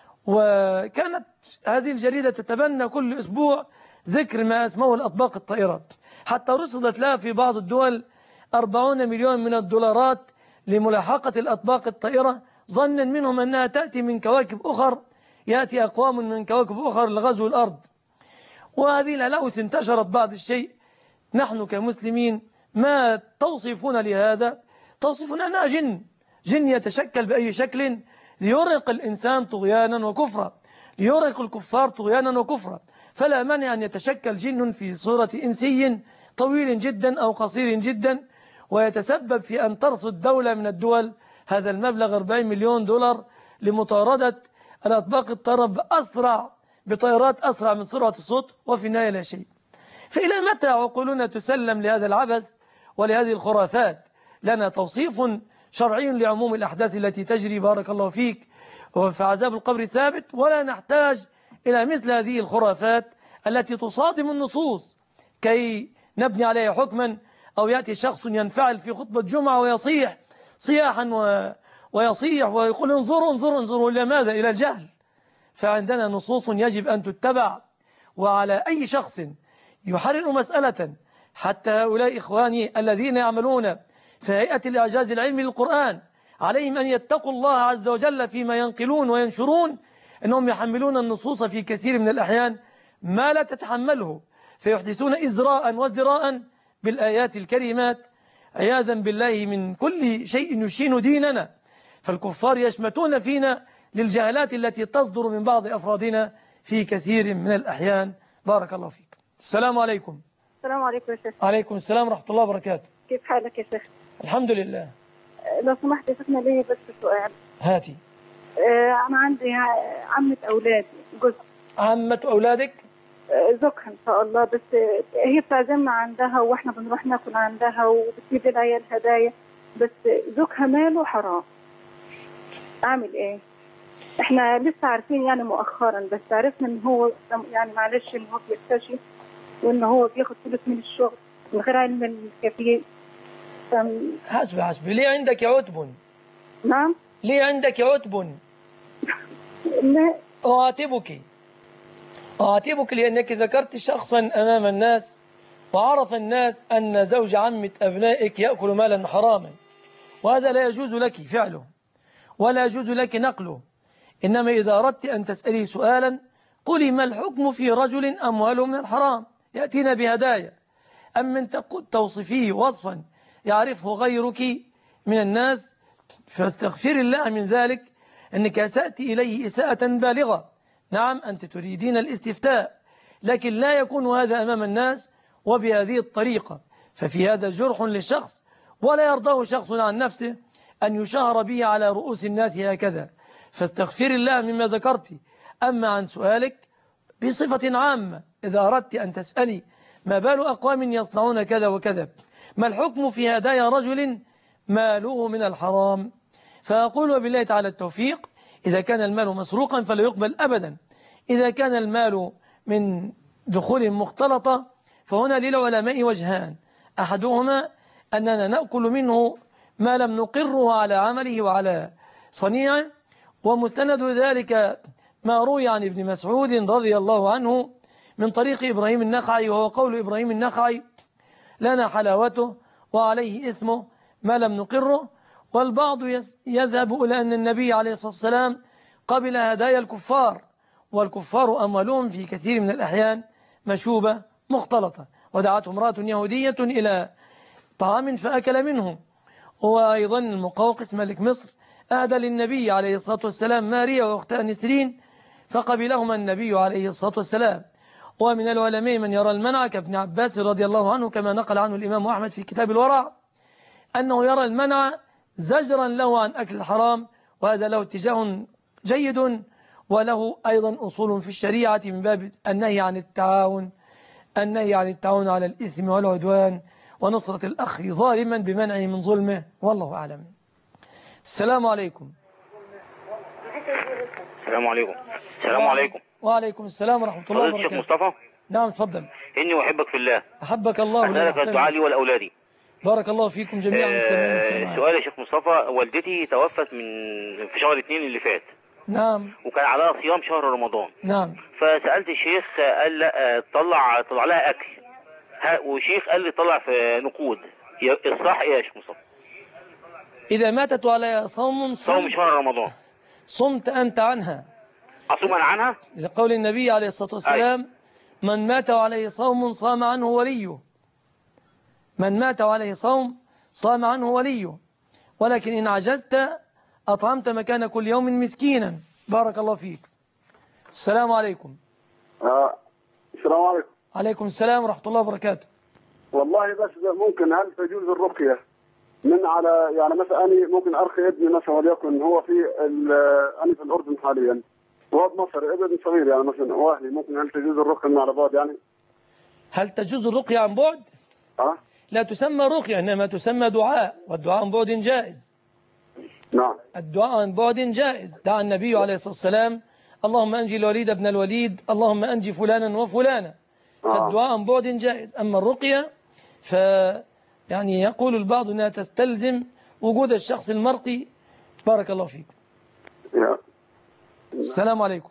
وكانت هذه الجريدة تتبنى كل أسبوع ذكر ما اسمه الأطباق الطائرة، حتى رصدت لها في بعض الدول أربعون مليون من الدولارات لملاحقة الأطباق الطائرة، ظنا منهم أنها تأتي من كواكب أخر، يأتي أقوام من كواكب أخر لغزو الأرض. وهذه الهلاوس انتشرت بعض الشيء. نحن كمسلمين ما توصفون لهذا؟ توصفون أنها جن، جن يتشكل بأي شكل ليرهق الإنسان طغيانا وكفرا، ليرهق الكفار طغيانا وكفرا. فلا مانع أن يتشكل جن في صورة إنسي طويل جدا أو قصير جدا ويتسبب في أن ترصد دولة من الدول هذا المبلغ أربعين مليون دولار لمطاردة الأطباق الطائرة بأسرع بطائرات أسرع من سرعة الصوت، وفي النهاية لا شيء. فإلى متى عقولنا تسلم لهذا العبث ولهذه الخرافات؟ لنا توصيف شرعي لعموم الأحداث التي تجري بارك الله فيك، وفي عذاب القبر ثابت، ولا نحتاج إلى مثل هذه الخرافات التي تصادم النصوص كي نبني عليها حكما، أو يأتي شخص ينفعل في خطبة جمعة ويصيح صياحا و... ويصيح ويقول انظروا انظروا انظروا إلى ماذا؟ إلى الجهل. فعندنا نصوص يجب أن تتبع، وعلى أي شخص يحرر مسألة، حتى هؤلاء إخواني الذين يعملون في هيئة الإعجاز العلمي للقرآن عليهم أن يتقوا الله عز وجل فيما ينقلون وينشرون، أنهم يحملون النصوص في كثير من الأحيان ما لا تتحمله، فيحدثون إزراء وازدراء بالآيات الكريمات عياذا بالله من كل شيء يشين ديننا. فالكفار يشمتون فينا للجهلات التي تصدر من بعض أفرادنا في كثير من الأحيان. بارك الله فيك. السلام عليكم. السلام عليكم يا شيخ. عليكم السلام ورحمة الله وبركاته. كيف حالك يا شيخ؟ الحمد لله. لو سمحت يا شيخنا لي بس سؤال. هاتي. أنا عندي عمة أولادي جزء. عمة أولادك؟ زوجها إن شاء الله، بس هي بتعزمنا عندها وإحنا بنروح ناكل عندها وبتجيب العيال هدايا، بس زوجها ماله حرام. أعمل إيه؟ إحنا لسه عارفين يعني مؤخرا، بس عرفنا إن هو يعني معلش إن هو بيكتشف وإن هو بياخد فلوس من الشغل من غير علم الكفيل. حسب حسب ليه عندك عتب؟ نعم؟ ليه عندك عتب؟ لا. أعاتبك أعاتبك لأنك ذكرت شخصا أمام الناس وعرف الناس أن زوج عمة أبنائك يأكل مالا حراما، وهذا لا يجوز لك فعله ولا يجوز لك نقله. إنما إذا أردت أن تسألي سؤالا قولي ما الحكم في رجل أمواله من الحرام يأتينا بهدايا، أم من توصفيه وصفا يعرفه غيرك من الناس، فاستغفر الله من ذلك أنك أسأت إليه إساءة بالغة. نعم أنت تريدين الاستفتاء، لكن لا يكون هذا أمام الناس وبهذه الطريقة، ففي هذا جرح للشخص، ولا يرضاه شخص عن نفسه أن يشهر به على رؤوس الناس هكذا. فاستغفر الله مما ذكرت. أما عن سؤالك بصفة عامة، إذا أردت أن تسألي ما بال أقوام يصنعون كذا وكذا، ما الحكم في هدايا رجل ماله من الحرام؟ فأقول وبالله تعالى التوفيق، إذا كان المال مسروقا فلا يقبل أبدا. إذا كان المال من دخول مختلطة فهنا للعلماء وجهان، أحدهما أننا نأكل منه ما لم نقره على عمله وعلى صنيعه، ومستند ذلك ما روي عن ابن مسعود رضي الله عنه من طريق إبراهيم النخعي، وهو قول إبراهيم النخعي: لنا حلاوته وعليه إثمه ما لم نقره. والبعض يذهب إلى أن النبي عليه الصلاة والسلام قبل هدايا الكفار، والكفار أموالهم في كثير من الأحيان مشوبة مختلطة. ودعته امرأة يهودية إلى طعام فأكل منه. وأيضا المقوقس ملك مصر أهدى للنبي عليه الصلاة والسلام ماريا وأختها نسرين فقبلهما النبي عليه الصلاة والسلام. ومن العلماء من يرى المنع كابن عباس رضي الله عنه، كما نقل عنه الإمام أحمد في كتاب الورع، أنه يرى المنع زجرا له عن أكل الحرام، وهذا له اتجاه جيد، وله أيضا أصول في الشريعة من باب النهي عن التعاون النهي عن التعاون على الإثم والعدوان ونصرة الأخ ظالما بمنعه من ظلمه، والله أعلم. السلام عليكم. السلام عليكم. السلام عليكم. وعليكم السلام ورحمة الله وبركاته. الشيخ مصطفى. نعم تفضل. إني أحبك في الله. أحبك الله. أسألك الدعاء لي والأولادي. بارك الله فيكم جميعا. آه سؤال يا شيخ مصطفى، والدتي توفت من في شهر اثنين اللي فات. نعم. وكان عليها صيام شهر رمضان. نعم. فسألت الشيخ قال لا طلع طلع لها أكل، وشيخ قال لي طلع في نقود. الصح إيه يا شيخ مصطفى؟ إذا ماتت على صوم صوم شهر رمضان صمت أنت عنها. أصوم أنا عنها؟ لقول النبي عليه الصلاة والسلام: أي. من مات عليه صوم صام عنه وليه. من مات عليه صوم صام عنه وليه، ولكن إن عجزت أطعمت مكان كل يوم مسكينا. بارك الله فيك. السلام عليكم. آه. السلام عليكم. عليكم السلام ورحمة الله وبركاته. والله بس ممكن هل تجوز الرقية من على يعني مثلا أنا ممكن أرقي ابني مثلا وليكن هو في أنا في الأردن حاليا وهو بمصر ابن صغير يعني مثلا واهلي، ممكن هل تجوز الرقية من على بعد يعني؟ هل تجوز الرقية عن بعد؟ أه؟ لا تسمى رقية، إنما تسمى دعاء، والدعاء عن بعد جائز. نعم. الدعاء عن بعد جائز. دعا النبي عليه الصلاة والسلام: اللهم أنجي الوليد ابن الوليد، اللهم أنجي فلانا وفلانا. فالدعاء عن بعد جائز. أما الرقية ف يعني يقول البعض أنها تستلزم وجود الشخص المرقي. بارك الله فيك. السلام عليكم.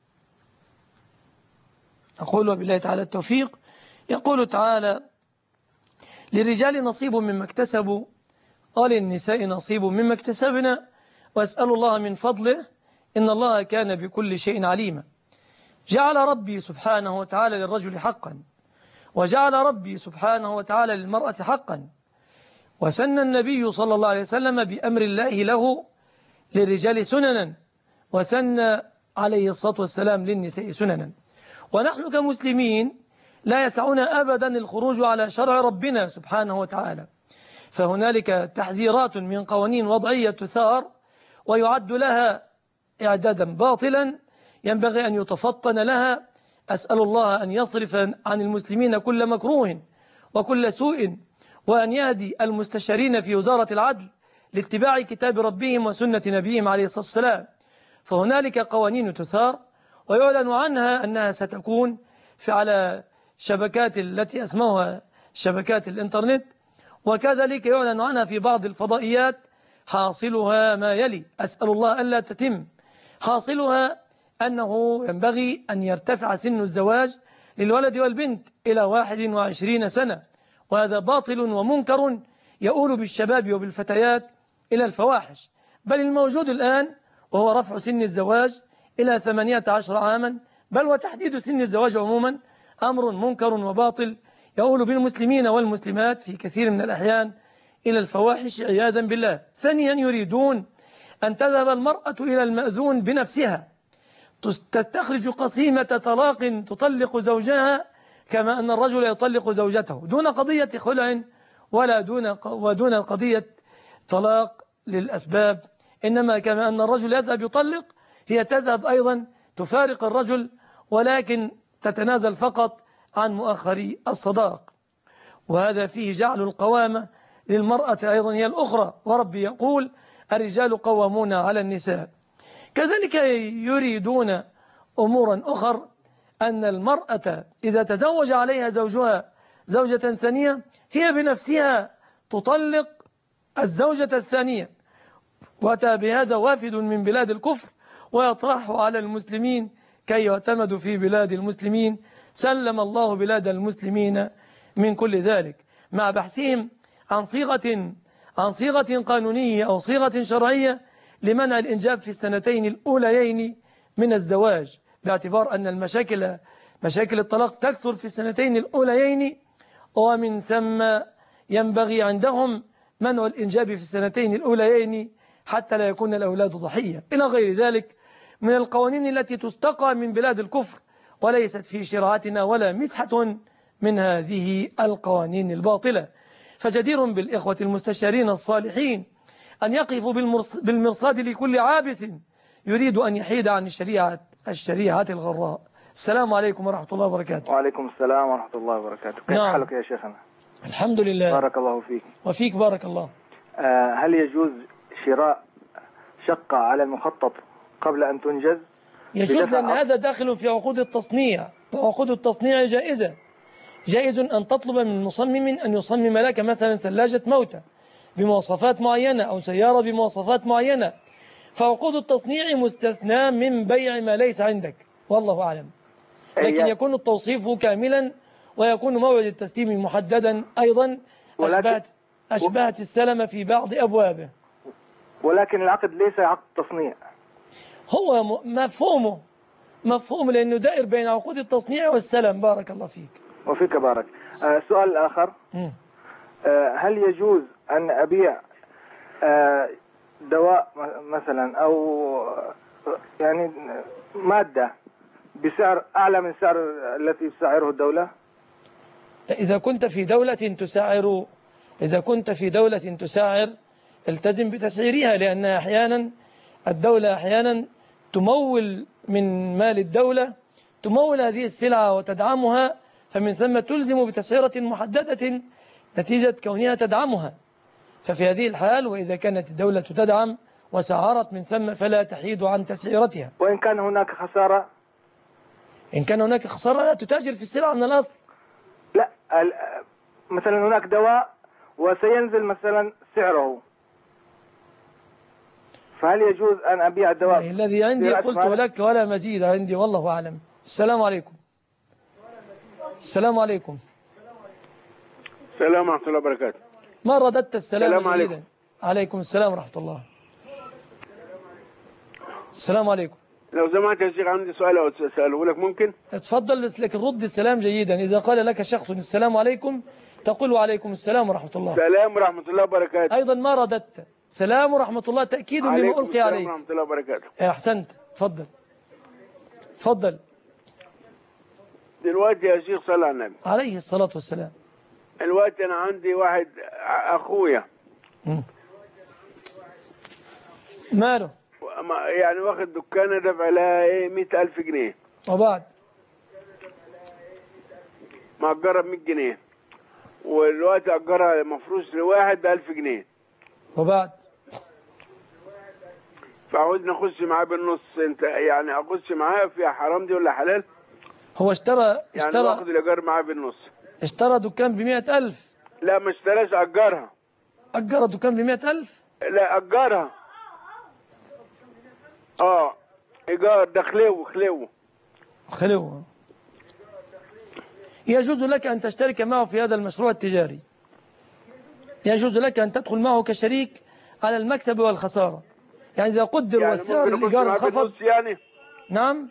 أقول وبالله تعالى التوفيق. يقول تعالى: للرجال نصيب مما اكتسبوا وللنساء نصيب مما اكتسبنا وأسأل الله من فضله إن الله كان بكل شيء عليما. جعل ربي سبحانه وتعالى للرجل حقا، وجعل ربي سبحانه وتعالى للمرأة حقا، وسن النبي صلى الله عليه وسلم بأمر الله له للرجال سننا، وسن عليه الصلاة والسلام للنساء سننا. ونحن كمسلمين لا يسعنا أبدا الخروج على شرع ربنا سبحانه وتعالى، فهنالك تحذيرات من قوانين وضعية تثار ويعد لها إعدادا باطلا ينبغي أن يتفطن لها. أسأل الله أن يصرف عن المسلمين كل مكروه وكل سوء، وأن يهدي المستشارين في وزارة العدل لاتباع كتاب ربهم وسنة نبيهم عليه الصلاة والسلام. فهنالك قوانين تثار ويعلن عنها أنها ستكون في على شبكات التي أسموها شبكات الإنترنت، وكذلك يعلن عنها في بعض الفضائيات. حاصلها ما يلي، أسأل الله ألا تتم. حاصلها أنه ينبغي أن يرتفع سن الزواج للولد والبنت إلى واحد وعشرين سنة، وهذا باطل ومنكر يؤول بالشباب وبالفتيات إلى الفواحش. بل الموجود الآن وهو رفع سن الزواج إلى ثمانية عشر عاما، بل وتحديد سن الزواج عموما أمر منكر وباطل يؤول بالمسلمين والمسلمات في كثير من الأحيان إلى الفواحش عياذا بالله. ثانيا، يريدون أن تذهب المرأة إلى المأذون بنفسها. تستخرج قسيمة طلاق تطلق زوجها كما أن الرجل يطلق زوجته دون قضية خلع ولا دون ودون قضية طلاق للأسباب، إنما كما أن الرجل يذهب يطلق هي تذهب أيضا تفارق الرجل، ولكن تتنازل فقط عن مؤخر الصداق. وهذا فيه جعل القوامة للمرأة أيضا هي الأخرى، وربي يقول الرجال قوامون على النساء. كذلك يريدون أمورا أخر، أن المرأة إذا تزوج عليها زوجها زوجة ثانية هي بنفسها تطلق الزوجة الثانية، وأتى بهذا وافد من بلاد الكفر ويطرحه على المسلمين كي يعتمدوا في بلاد المسلمين. سلم الله بلاد المسلمين من كل ذلك، مع بحثهم عن صيغة عن صيغة قانونية أو صيغة شرعية لمنع الإنجاب في السنتين الأوليين من الزواج، باعتبار أن المشاكل مشاكل الطلاق تكثر في السنتين الأوليين، ومن ثم ينبغي عندهم منع الإنجاب في السنتين الأوليين حتى لا يكون الأولاد ضحية، إلى غير ذلك من القوانين التي تستقى من بلاد الكفر وليست في شرعتنا ولا مسحة من هذه القوانين الباطلة. فجدير بالإخوة المستشارين الصالحين أن يقفوا بالمرصاد لكل عابث يريد أن يحيد عن الشريعة الشريعة الغراء. السلام عليكم ورحمة الله وبركاته. وعليكم السلام ورحمة الله وبركاته. كيف نعم. حالك يا شيخنا؟ الحمد لله. بارك الله فيك. وفيك بارك الله. آه هل يجوز شراء شقة على المخطط قبل أن تنجز؟ يجوز، لأن هذا داخل في عقود التصنيع، وعقود التصنيع جائزة. جائز أن تطلب من مصمم أن يصمم لك مثلا ثلاجة موتى بمواصفات معينة أو سيارة بمواصفات معينة، فعقود التصنيع مستثنى من بيع ما ليس عندك، والله أعلم. لكن يكون التوصيف كاملا ويكون موعد التسليم محددا أيضا، أشبهت, أشبهت السلم في بعض أبوابه. ولكن العقد ليس عقد تصنيع، هو مفهومه مفهوم لأنه دائر بين عقود التصنيع والسلم. بارك الله فيك. وفيك بارك. آه سؤال آخر، آه هل يجوز أن أبيع آه دواء مثلا أو يعني مادة بسعر أعلى من سعر التي تسعره الدولة؟ إذا كنت في دولة تسعر إذا كنت في دولة تسعر التزم بتسعيرها، لأن أحيانا الدولة أحيانا تمول من مال الدولة، تمول هذه السلعة وتدعمها، فمن ثم تلزم بتسعيرة محددة نتيجة كونها تدعمها. ففي هذه الحال وإذا كانت الدولة تدعم وسعرت من ثم فلا تحيد عن تسعيرتها. وإن كان هناك خسارة؟ إن كان هناك خسارة لا تتاجر في السلعة من الأصل. لا، مثلا هناك دواء وسينزل مثلا سعره، فهل يجوز أن أبيع الدواء؟ الذي عندي قلت لك ولا مزيد عندي، والله أعلم. السلام عليكم. السلام عليكم. السلام ورحمة الله وبركاته. ما رددت السلام السلام جيدا. عليكم. عليكم السلام ورحمة الله. السلام عليكم. لو سمحت يا شيخ عندي سؤال أسأله لك ممكن؟ اتفضل، بس لكن رد السلام جيدا. إذا قال لك شخص السلام عليكم تقول وعليكم السلام ورحمة الله. السلام ورحمة الله وبركاته. أيضا ما رددت سلام ورحمة الله تأكيد لما ألقي عليك. عليكم ورحمة الله وبركاته. أحسنت. تفضل تفضل. دلوقتي يا شيخ صلى على النبي عليه الصلاة والسلام. دلوقتي أنا عندي واحد أخويا م. ماله؟ يعني واخد دكانة دفع لها إيه مئة ألف جنيه، وبعد مأجرها بمئة جنيه، والوقت أجرها مفروش لواحد بألف جنيه، وبعد فعاوزني أخش معاه بالنص. أنت يعني أخش معاه فيها حرام دي ولا حلال؟ هو اشترى يعني اشترى واخد الإيجار معاه بالنص. اشترى دكان بمئة ألف. لا ما اشتراش، أجرها. أجر دكان بمئة ألف؟ لا أجرها. اه إيجار ده خلو خلو خلو. يجوز لك أن تشترك معه في هذا المشروع التجاري، يجوز لك أن تدخل معه كشريك على المكسب والخسارة. يعني إذا قدر يعني والسعر الإيجار انخفض. يعني نعم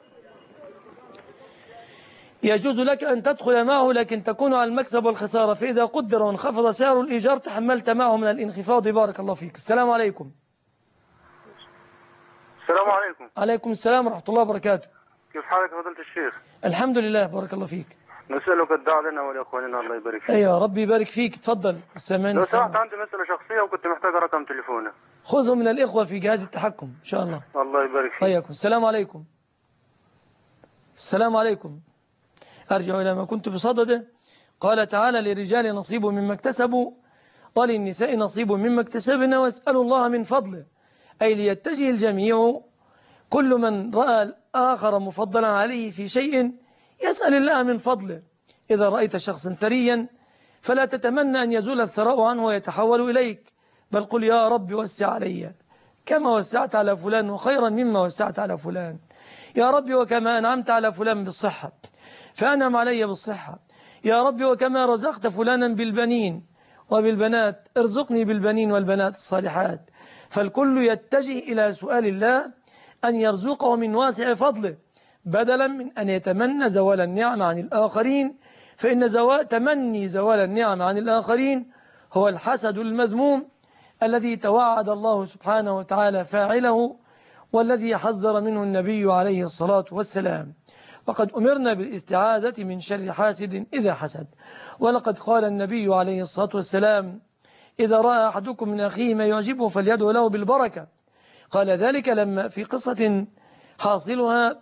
يجوز لك أن تدخل معه، لكن تكون على المكسب والخسارة، فإذا قدر وانخفض سعر الإيجار تحملت معه من الانخفاض. بارك الله فيك. السلام عليكم. السلام عليكم. عليكم السلام ورحمة الله وبركاته. كيف حالك فضيلة الشيخ؟ الحمد لله، بارك الله فيك. نسألك الدعاء لنا ولإخواننا، الله يبارك فيك. أيوة ربي يبارك فيك، تفضل. لو سمحت عندي مسألة شخصية وكنت محتاج رقم تليفونه. خذه من الإخوة في جهاز التحكم إن شاء الله. الله يبارك فيك. طيب السلام عليكم. السلام عليكم. أرجع إلى ما كنت بصدده. قال تعالى: للرجال نصيب مما اكتسبوا وللنساء نصيب مما اكتسبنا واسألوا الله من فضله، أي ليتجه الجميع كل من رأى الآخر مفضلا عليه في شيء يسأل الله من فضله. إذا رأيت شخصا ثريا فلا تتمنى أن يزول الثراء عنه ويتحول إليك، بل قل يا رب وسع علي كما وسعت على فلان وخيرا مما وسعت على فلان. يا رب وكما أنعمت على فلان بالصحة فأنعم علي بالصحة. يا رب وكما رزقت فلانا بالبنين وبالبنات ارزقني بالبنين والبنات الصالحات. فالكل يتجه إلى سؤال الله أن يرزقه من واسع فضله، بدلا من أن يتمنى زوال النعم عن الآخرين، فإن زوال تمني زوال النعم عن الآخرين هو الحسد المذموم الذي توعد الله سبحانه وتعالى فاعله، والذي حذر منه النبي عليه الصلاة والسلام. وقد أمرنا بالاستعاذة من شر حاسد إذا حسد، ولقد قال النبي عليه الصلاة والسلام: إذا رأى أحدكم من أخيه ما يعجبه فليدعو له بالبركة. قال ذلك لما في قصة حاصلها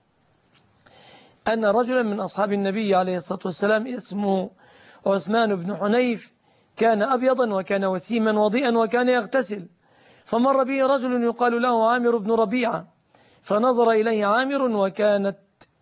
أن رجلا من أصحاب النبي عليه الصلاة والسلام اسمه عثمان بن حنيف كان أبيضا وكان وسيما وضيئا وكان يغتسل، فمر به رجل يقال له عامر بن ربيعة، فنظر إليه عامر وكانت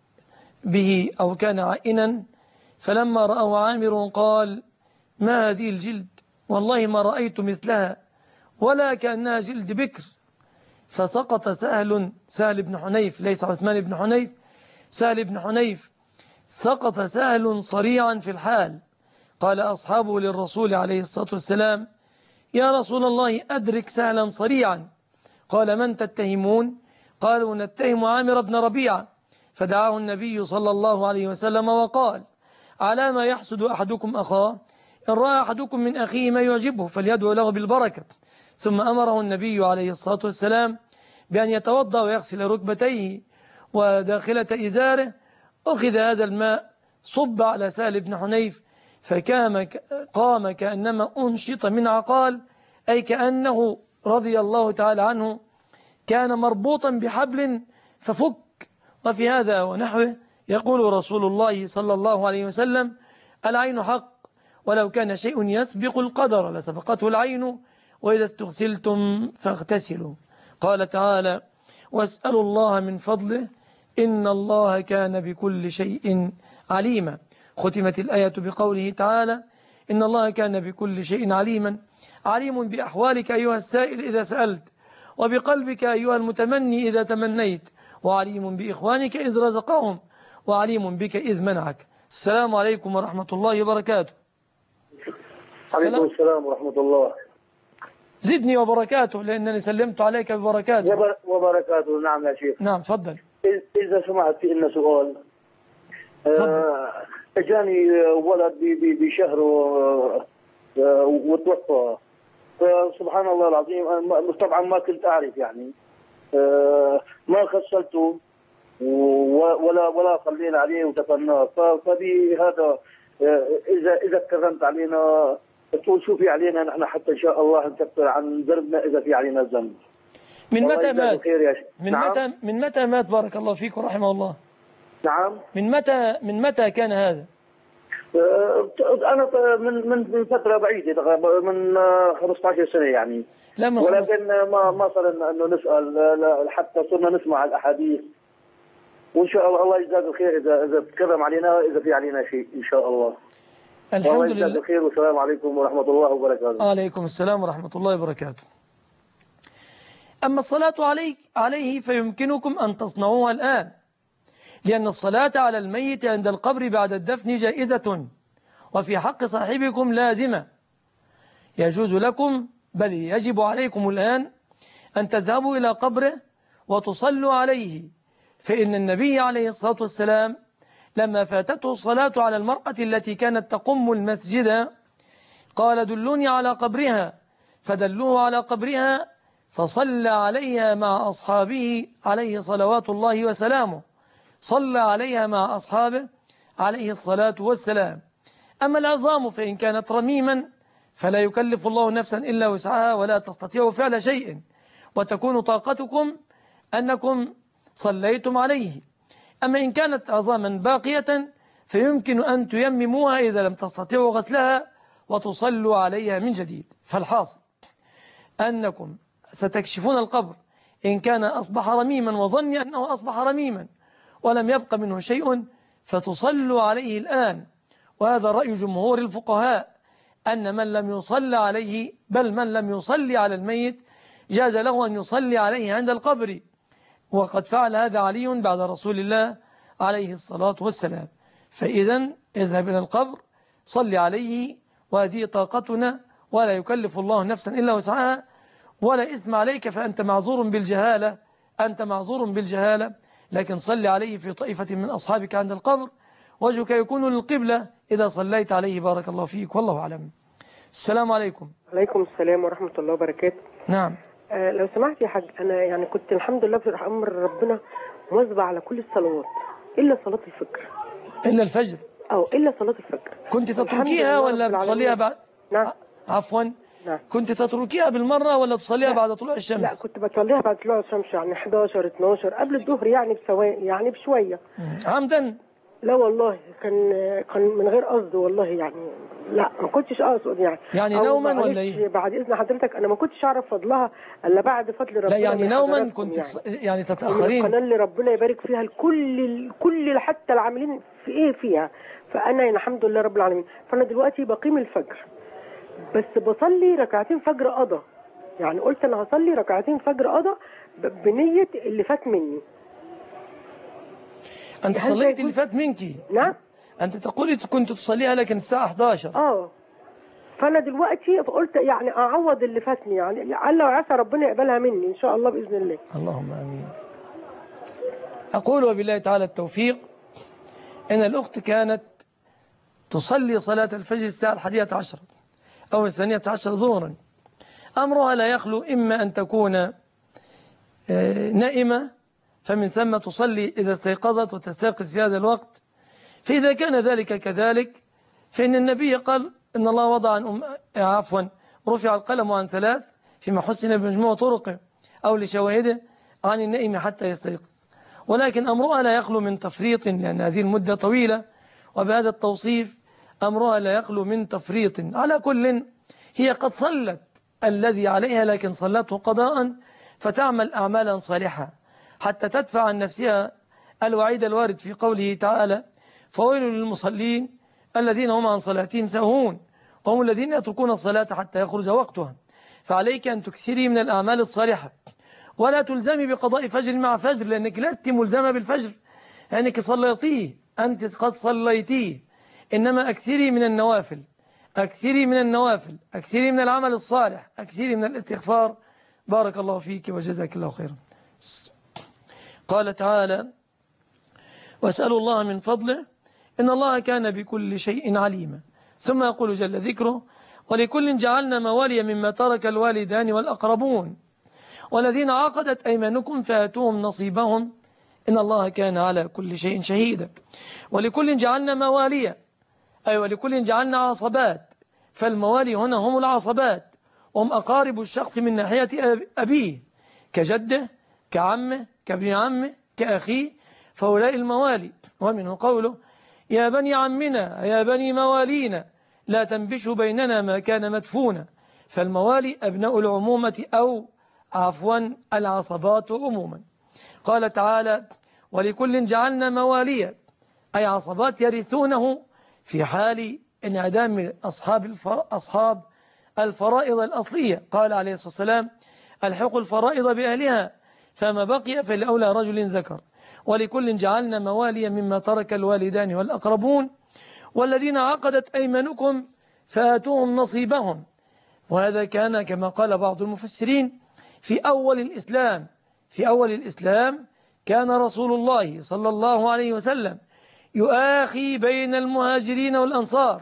به أو كان عائنا، فلما رأى عامر قال: ما هذه الجلد؟ والله ما رأيت مثلها ولا كأنها جلد بكر. فسقط سهل سهل بن حنيف، ليس عثمان بن حنيف، سهل بن حنيف، سقط سهل صريعا في الحال. قال أصحابه للرسول عليه الصلاة والسلام: يا رسول الله أدرك سهلا صريعا. قال: من تتهمون؟ قالوا: نتهم عامر بن ربيعة. فدعاه النبي صلى الله عليه وسلم وقال: على ما يحسد أحدكم أخاه؟ إن رأى أحدكم من أخيه ما يعجبه فليدعو له بالبركة. ثم أمره النبي عليه الصلاة والسلام بأن يتوضأ ويغسل ركبتيه وداخلة إزاره. أخذ هذا الماء صب على سهل بن حنيف فكام قام كأنما أنشط من عقال، أي كأنه رضي الله تعالى عنه كان مربوطا بحبل ففك. وفي هذا ونحوه يقول رسول الله صلى الله عليه وسلم: العين حق، ولو كان شيء يسبق القدر لسبقته العين، وإذا استغسلتم فاغتسلوا. قال تعالى: واسألوا الله من فضله إن الله كان بكل شيء عليما. ختمت الآية بقوله تعالى: إن الله كان بكل شيء عليما، عليم بأحوالك أيها السائل إذا سألت، وبقلبك أيها المتمني إذا تمنيت، وعليم بإخوانك إذ رزقهم، وعليم بك إذ منعك. السلام عليكم ورحمة الله وبركاته. عليكم السلام ورحمة الله. زدني وبركاته، لأنني سلمت عليك ببركاته. وبركاته. نعم يا شيخ. نعم تفضل. إذا سمعت في إن سؤال، أجاني ولد بشهر وتوفى، فسبحان الله العظيم طبعا ما كنت أعرف يعني، ما غسلته ولا ولا صلينا عليه ودفناه، فبهذا إذا إذا تكرمت علينا تقول شو في علينا نحن حتى إن شاء الله نكفر عن ذنبنا إذا في علينا ذنب. من متى مات؟ من نعم؟ متى من متى مات بارك الله فيك ورحمه الله؟ نعم. من متى من متى كان هذا؟ أنا من من من فترة بعيدة، من خمسة عشر سنة يعني. لا من ولكن ما ما صار إنه نسأل، حتى صرنا نسمع الأحاديث، وإن شاء الله الله يجزاك الخير إذا إذا تكرم علينا، إذا في علينا شيء إن شاء الله. الحمد لله. الله يجزاك الخير، والسلام عليكم ورحمة الله وبركاته. عليكم السلام ورحمة الله وبركاته. أما الصلاة عليك عليه فيمكنكم أن تصنعوها الآن، لأن الصلاة على الميت عند القبر بعد الدفن جائزة، وفي حق صاحبكم لازمة. يجوز لكم بل يجب عليكم الآن أن تذهبوا إلى قبره وتصلوا عليه، فإن النبي عليه الصلاة والسلام لما فاتته الصلاة على المرأة التي كانت تقم المسجد قال: دلوني على قبرها، فدلوه على قبرها فصلى عليها مع أصحابه عليه صلوات الله وسلامه، صلى عليها مع أصحابه عليه الصلاة والسلام. أما العظام فإن كانت رميما فلا يكلف الله نفسا إلا وسعها ولا تستطيع فعل شيء، وتكون طاقتكم أنكم صليتم عليه. أما إن كانت عظاما باقية فيمكن أن تيمموها إذا لم تستطيعوا غسلها وتصلوا عليها من جديد. فالحاصل أنكم ستكشفون القبر إن كان أصبح رميما وظني أنه أصبح رميما ولم يبق منه شيء فتصلوا عليه الآن. وهذا رأي جمهور الفقهاء أن من لم يصلى عليه بل من لم يصلي على الميت جاز له أن يصلي عليه عند القبر، وقد فعل هذا علي بعد رسول الله عليه الصلاة والسلام. فإذا اذهب إلى القبر صلي عليه، وهذه طاقتنا ولا يكلف الله نفسا إلا وسعها، ولا إثم عليك فأنت معذور بالجهالة، أنت معذور بالجهالة، لكن صلي عليه في طائفة من أصحابك عند القبر، وجهك يكون للقبلة إذا صليت عليه. بارك الله فيك والله أعلم. السلام عليكم. عليكم السلام ورحمة الله وبركاته. نعم. آه لو سمحت يا حاج، أنا يعني كنت الحمد لله في أمر ربنا مواظبة على كل الصلوات إلا صلاة الفجر. إلا الفجر؟ أو إلا صلاة الفجر. كنت تتركيها ولا بتصليها بعد؟ نعم. عفوا. نعم. كنت تتركيها بالمرة ولا تصليها لا. بعد طلوع الشمس؟ لا كنت بصليها بعد طلوع الشمس، يعني حداشر اتناشر قبل الظهر، يعني بثواني، يعني بشوية. عمدا؟ لا والله كان كان من غير قصد والله، يعني لا ما كنتش اقصد يعني. يعني نوما ولا ايه؟ بعد اذن حضرتك انا ما كنتش اعرف فضلها الا بعد فضل ربنا. لا يعني نوما كنت يعني, يعني تتاخرين. القناه اللي ربنا يبارك فيها الكل الكل حتى العاملين في ايه فيها، فانا الحمد لله رب العالمين. فانا دلوقتي بقيم الفجر بس بصلي ركعتين فجر قضى، يعني قلت انا هصلي ركعتين فجر قضى بنيه اللي فات مني. أنت صليت اللي فات منك؟ نعم. أنت تقولي كنت تصليها لكن الساعة احداشر. اه فأنا دلوقتي قلت يعني أعوض اللي فاتني، يعني لعل وعسى ربنا يقبلها مني إن شاء الله بإذن الله. اللهم آمين. أقول وبالله تعالى التوفيق إن الأخت كانت تصلي صلاة الفجر الساعة الحادية عشر أو الثانية عشر ظهرا. أمرها لا يخلو إما أن تكون نائمة فمن ثم تصلي إذا استيقظت وتستيقظ في هذا الوقت. فإذا كان ذلك كذلك فإن النبي قال إن الله وضع عن أم... عفوا رفع القلم عن ثلاث فيما حسن بمجموع طرقه أو لشواهده عن النائم حتى يستيقظ. ولكن أمرها لا يخلو من تفريط، لأن هذه المدة طويلة، وبهذا التوصيف أمرها لا يخلو من تفريط. على كل هي قد صلت الذي عليها لكن صلته قضاء، فتعمل أعمالا صالحة حتى تدفع عن نفسها الوعيد الوارد في قوله تعالى فويل للمصلين الذين هم عن صلاتهم ساهون وهم الذين يتركون الصلاة حتى يخرج وقتها. فعليك أن تكثري من الأعمال الصالحة ولا تلزمي بقضاء فجر مع فجر، لأنك لست ملزمة بالفجر، لأنك صليتيه، أنت قد صليتيه. إنما أكثري من النوافل، أكثري من النوافل، أكثري من العمل الصالح، أكثري من الاستغفار. بارك الله فيك وجزاك الله خيرا. قال تعالى واسألوا الله من فضله إن الله كان بكل شيء عليما. ثم يقول جل ذكره ولكل جعلنا موالي مما ترك الوالدان والأقربون والذين عقدت أيمانكم فآتوهم نصيبهم إن الله كان على كل شيء شهيدا. ولكل جعلنا مواليا أي ولكل جعلنا عصبات، فالموالي هنا هم العصبات، وهم أقارب الشخص من ناحية أبيه كجده كعمه كابن عمه كأخيه، فهؤلاء الموالي. ومنه قوله يا بني عمنا يا بني موالينا لا تنبشوا بيننا ما كان مدفونا. فالموالي أبناء العمومة أو عفوا العصبات عموما. قال تعالى ولكل جعلنا مواليا أي عصبات يرثونه في حال انعدام أصحاب الفر... أصحاب الفرائض الأصلية. قال عليه الصلاة والسلام الحقوا الفرائض بأهلها فما بقي فلأولى رجل ذكر. ولكل جعلنا مواليا مما ترك الوالدان والأقربون والذين عقدت أيمانكم فآتوهم نصيبهم. وهذا كان كما قال بعض المفسرين في أول الإسلام. في أول الإسلام كان رسول الله صلى الله عليه وسلم يؤاخي بين المهاجرين والأنصار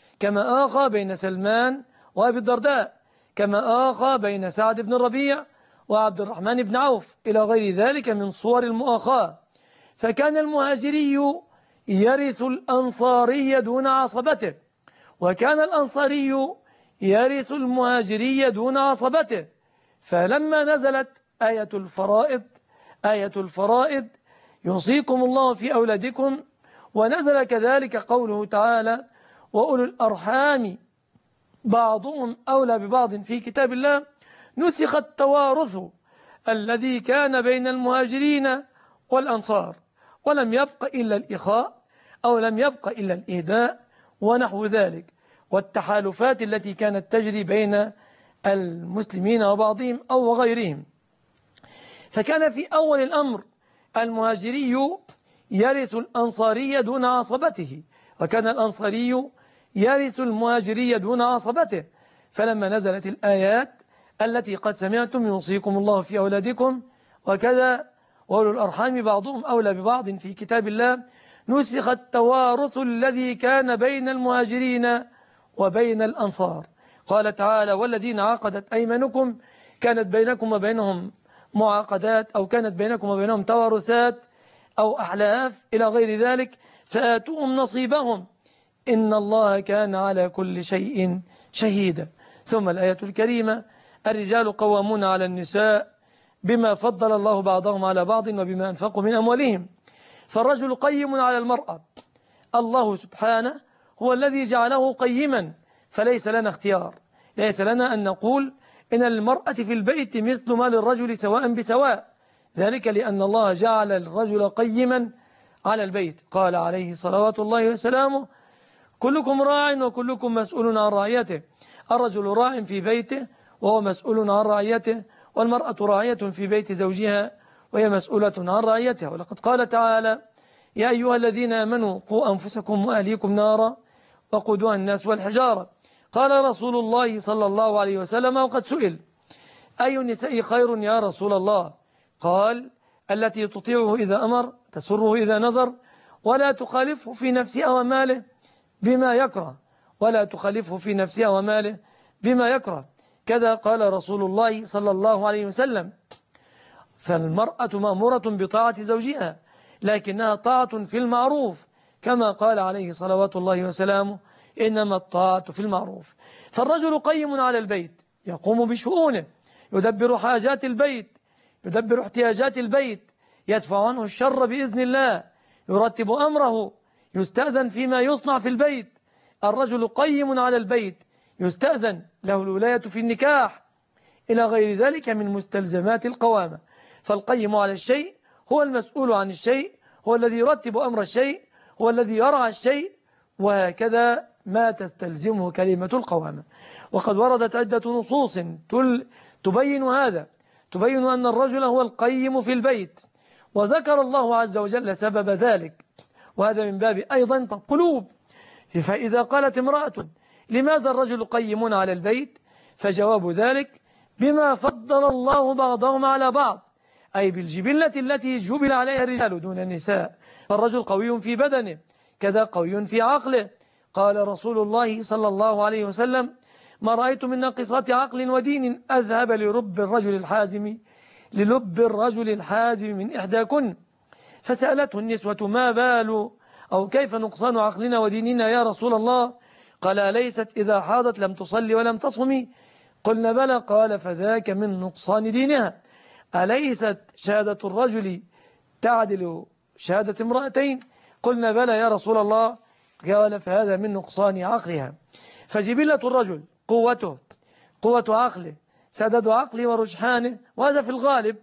كما آخى بين سلمان وأبي الدرداء، كما آخى بين سعد بن الربيع وعبد الرحمن بن عوف إلى غير ذلك من صور المؤاخاة. فكان المهاجري يرث الأنصاري دون عصبته، وكان الأنصاري يرث المهاجري دون عصبته. فلما نزلت آية الفرائض آية الفرائض يوصيكم الله في أولادكم، ونزل كذلك قوله تعالى وأولو الأرحام بعضهم أولى ببعض في كتاب الله، نسخ التوارث الذي كان بين المهاجرين والأنصار، ولم يبق إلا الإخاء أو لم يبق إلا الإهداء ونحو ذلك، والتحالفات التي كانت تجري بين المسلمين وبعضهم أو غيرهم. فكان في أول الأمر المهاجري يرث الأنصاري دون عصبته، وكان الأنصاري يرث المهاجري دون عصبته. فلما نزلت الآيات التي قد سمعتم يوصيكم الله في أولادكم وكذا وأولو الأرحام بعضهم أولى ببعض في كتاب الله، نسخ التوارث الذي كان بين المهاجرين وبين الأنصار. قال تعالى والذين عقدت أيمانكم كانت بينكم وبينهم معاقدات، أو كانت بينكم وبينهم توارثات أو أحلاف إلى غير ذلك، فآتوهم نصيبهم إن الله كان على كل شيء شهيدا. ثم الآية الكريمة الرجال قوامون على النساء بما فضل الله بعضهم على بعض وبما أنفقوا من أموالهم. فالرجل قيم على المرأة، الله سبحانه هو الذي جعله قيما، فليس لنا اختيار، ليس لنا أن نقول إن المرأة في البيت مثل ما للرجل سواء بسواء، ذلك لأن الله جعل الرجل قيما على البيت. قال عليه صلوات الله وسلامه كلكم راع وكلكم مسؤول عن رعيته، الرجل راع في بيته وهو مسؤول عن رعيته، والمرأة راعية في بيت زوجها وهي مسؤولة عن رعيتها. ولقد قال تعالى يا أيها الذين آمنوا قوا أنفسكم وأهليكم نارا وقودها الناس والحجارة. قال رسول الله صلى الله عليه وسلم وقد سئل أي النساء خير يا رسول الله؟ قال التي تطيعه إذا أمر تسره إذا نظر ولا تخالفه في نفسها وماله بما يكره ولا تخالفه في نفسها وماله بما يكره كذا قال رسول الله صلى الله عليه وسلم. فالمرأة مأمورة بطاعة زوجها، لكنها طاعة في المعروف، كما قال عليه صلوات الله وسلامه إنما الطاعة في المعروف. فالرجل قيم على البيت، يقوم بشؤونه، يدبر حاجات البيت، يدبر احتياجات البيت، يدفع عنه الشر بإذن الله، يرتب أمره، يستأذن فيما يصنع في البيت. الرجل قيم على البيت، يستأذن له الولاية في النكاح إلى غير ذلك من مستلزمات القوامة. فالقيم على الشيء هو المسؤول عن الشيء، هو الذي يرتب أمر الشيء، هو الذي يرعى الشيء، وهكذا ما تستلزمه كلمة القوامة. وقد وردت عدة نصوص تبين هذا، تبين أن الرجل هو القيم في البيت، وذكر الله عز وجل سبب ذلك، وهذا من باب أيضا القلوب. فإذا قالت امرأة لماذا الرجل قيم على البيت؟ فجواب ذلك بما فضل الله بعضهم على بعض، أي بالجبلة التي جبل عليها الرجال دون النساء. فالرجل قوي في بدنه كذا قوي في عقله. قال رسول الله صلى الله عليه وسلم ما رأيت من ناقصات عقل ودين أذهب لرب الرجل الحازم للب الرجل الحازم من إحداكن. فسألته النسوة ما بال أو كيف نقصان عقلنا وديننا يا رسول الله؟ قال أليست إذا حاضت لم تصلي ولم تصمي؟ قلنا بلى. قال فذاك من نقصان دينها. أليست شهادة الرجل تعدل شهادة امرأتين؟ قلنا بلى يا رسول الله. قال فهذا من نقصان عقلها. فجبلة الرجل قوته، قوة عقله، سداد عقله ورجحانه، وهذا في الغالب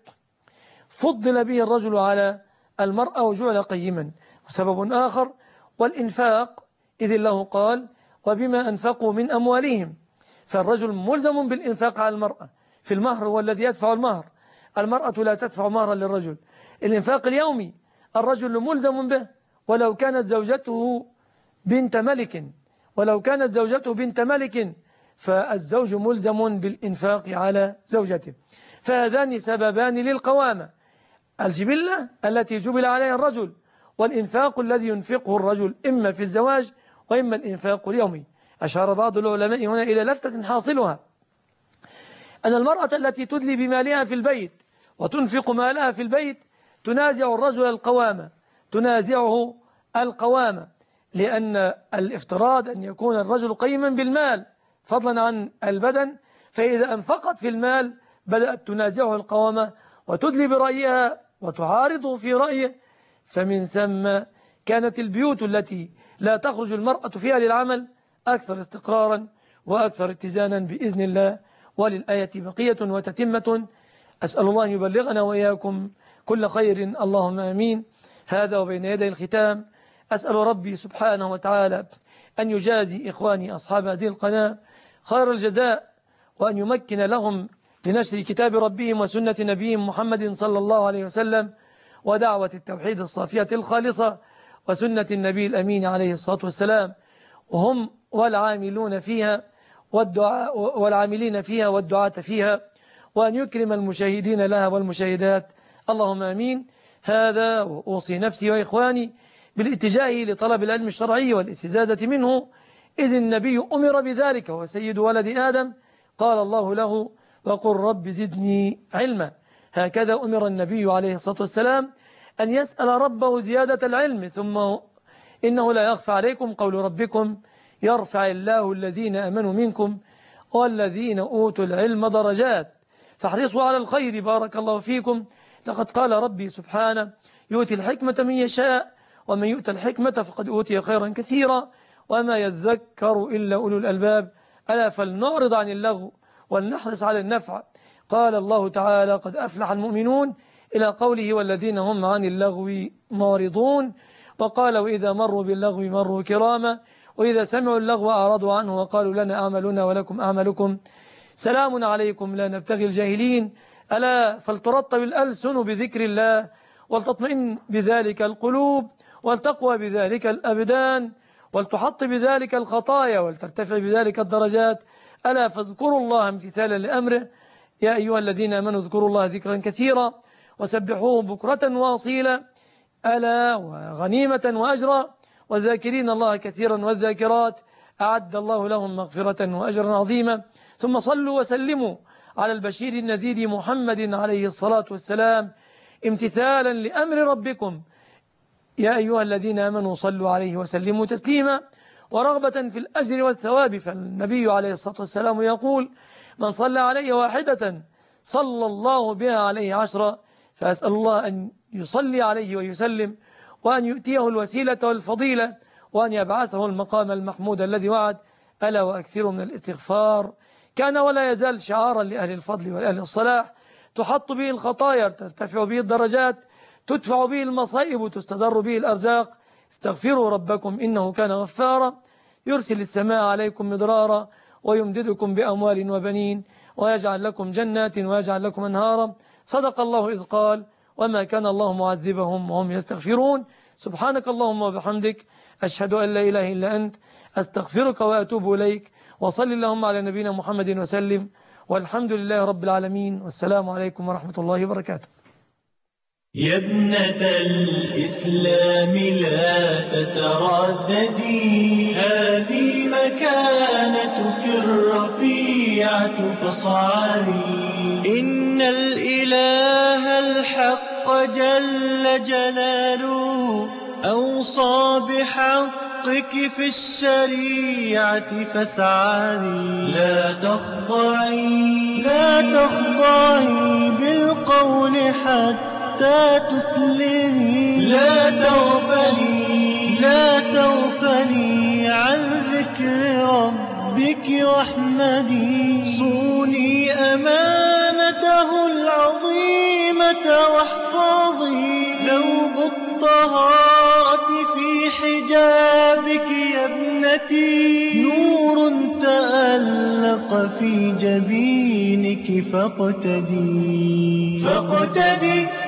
فضل به الرجل على المرأة وجعل قيما. وسبب آخر والإنفاق، إذ الله قال وبما أنفقوا من أموالهم. فالرجل ملزم بالإنفاق على المرأة في المهر، هو الذي يدفع المهر، المرأة لا تدفع مهرا للرجل. الإنفاق اليومي الرجل ملزم به، ولو كانت زوجته بنت ملك ولو كانت زوجته بنت ملك فالزوج ملزم بالإنفاق على زوجته. فهذان سببان للقوامة، الجبلة التي جبل عليها الرجل، والإنفاق الذي ينفقه الرجل إما في الزواج وإما الإنفاق اليومي. أشار بعض العلماء هنا إلى لفتة حاصلها أن المرأة التي تدلي بمالها في البيت وتنفق مالها في البيت تنازع الرجل القوامة تنازعه القوامة لأن الافتراض أن يكون الرجل قيما بالمال فضلا عن البدن، فإذا أنفقت في المال بدأت تنازعه القوامة وتدلي برأيها وتعارضه في رأيه، فمن ثم كانت البيوت التي لا تخرج المرأة فيها للعمل أكثر استقرارا وأكثر اتزانا بإذن الله. وللآية بقية وتتمة، أسأل الله أن يبلغنا وإياكم كل خير، اللهم آمين. هذا وبين يدي الختام أسأل ربي سبحانه وتعالى أن يجازي إخواني أصحاب هذه القناة خير الجزاء، وأن يمكن لهم لنشر كتاب ربهم وسنة نبيهم محمد صلى الله عليه وسلم ودعوة التوحيد الصافية الخالصة وسنة النبي الأمين عليه الصلاة والسلام، وهم والعاملون فيها والدعاء والعاملين فيها والدعاة فيها، وأن يكرم المشاهدين لها والمشاهدات، اللهم آمين. هذا وأوصي نفسي وإخواني بالاتجاه لطلب العلم الشرعي والاستزادة منه، إذ النبي أمر بذلك وهو سيد ولد آدم، قال الله له وقل رب زدني علما. هكذا أمر النبي عليه الصلاة والسلام أن يسأل ربه زيادة العلم. ثم إنه لا يخفى عليكم قول ربكم يرفع الله الذين أمنوا منكم والذين أوتوا العلم درجات، فاحرصوا على الخير بارك الله فيكم. لقد قال ربي سبحانه يؤتي الحكمة من يشاء ومن يؤتى الحكمة فقد أوتي خيرا كثيرا وما يذكر إلا أولو الألباب. ألا فلنعرض عن اللغو ولنحرص على النفع. قال الله تعالى قد أفلح المؤمنون إلى قوله والذين هم عن اللغو معرضون. وقال وإذا مروا باللغو مروا كراما وإذا سمعوا اللغو أعرضوا عنه وقالوا لنا أعمالنا ولكم أعمالكم سلام عليكم لا نبتغي الجاهلين. ألا فلترطب الألسن بذكر الله ولتطمئن بذلك القلوب ولتقوى بذلك الأبدان ولتحط بذلك الخطايا ولترتفع بذلك الدرجات. ألا فاذكروا الله امتثالا لأمره يا أيها الذين آمنوا اذكروا الله ذكرا كثيرا وسبحوه بكرة واصيلا. ألا وغنيمة وأجرا والذاكرين الله كثيرا والذاكرات أعد الله لهم مغفرة وأجرا عظيما. ثم صلوا وسلموا على البشير النذير محمد عليه الصلاة والسلام امتثالا لأمر ربكم يا أيها الذين آمنوا صلوا عليه وسلموا تسليما. ورغبة في الأجر والثواب فالنبي عليه الصلاة والسلام يقول من صلى عليه واحدة صلى الله بها عليه عشرة. فأسأل الله أن يصلي عليه ويسلم وأن يؤتيه الوسيلة والفضيلة وأن يبعثه المقام المحمود الذي وعد. ألا وأكثروا من الاستغفار كان ولا يزال شعارا لأهل الفضل والأهل الصلاح تحط به الخطايا ترتفع به الدرجات تدفع به المصائب تستدر به الأرزاق. استغفروا ربكم إنه كان غفارا يرسل السماء عليكم مدرارا ويمددكم بأموال وبنين ويجعل لكم جنات ويجعل لكم أنهارا. صدق الله إذ قال وما كان الله معذبهم وهم يستغفرون. سبحانك اللهم وبحمدك أشهد أن لا إله إلا أنت أستغفرك وأتوب إليك. وصل اللهم على نبينا محمد وسلم والحمد لله رب العالمين والسلام عليكم ورحمة الله وبركاته. يا ابنة الإسلام لا تترددي هذه مكانتك الرفيعة فاصعدي. إن الإله الحق جل جلاله أوصى بحقك في الشريعة فاسعدي. لا تخضعي لا تخضعي بالقول حتى حتى تسلمي. لا تغفلي لا تغفلي عن ذكر ربك واحمدي. صوني أمانته العظيمة واحفظي ثوب الطهارة في حجابك يا ابنتي. نور تألق في جبينك فاقتدي فاقتدي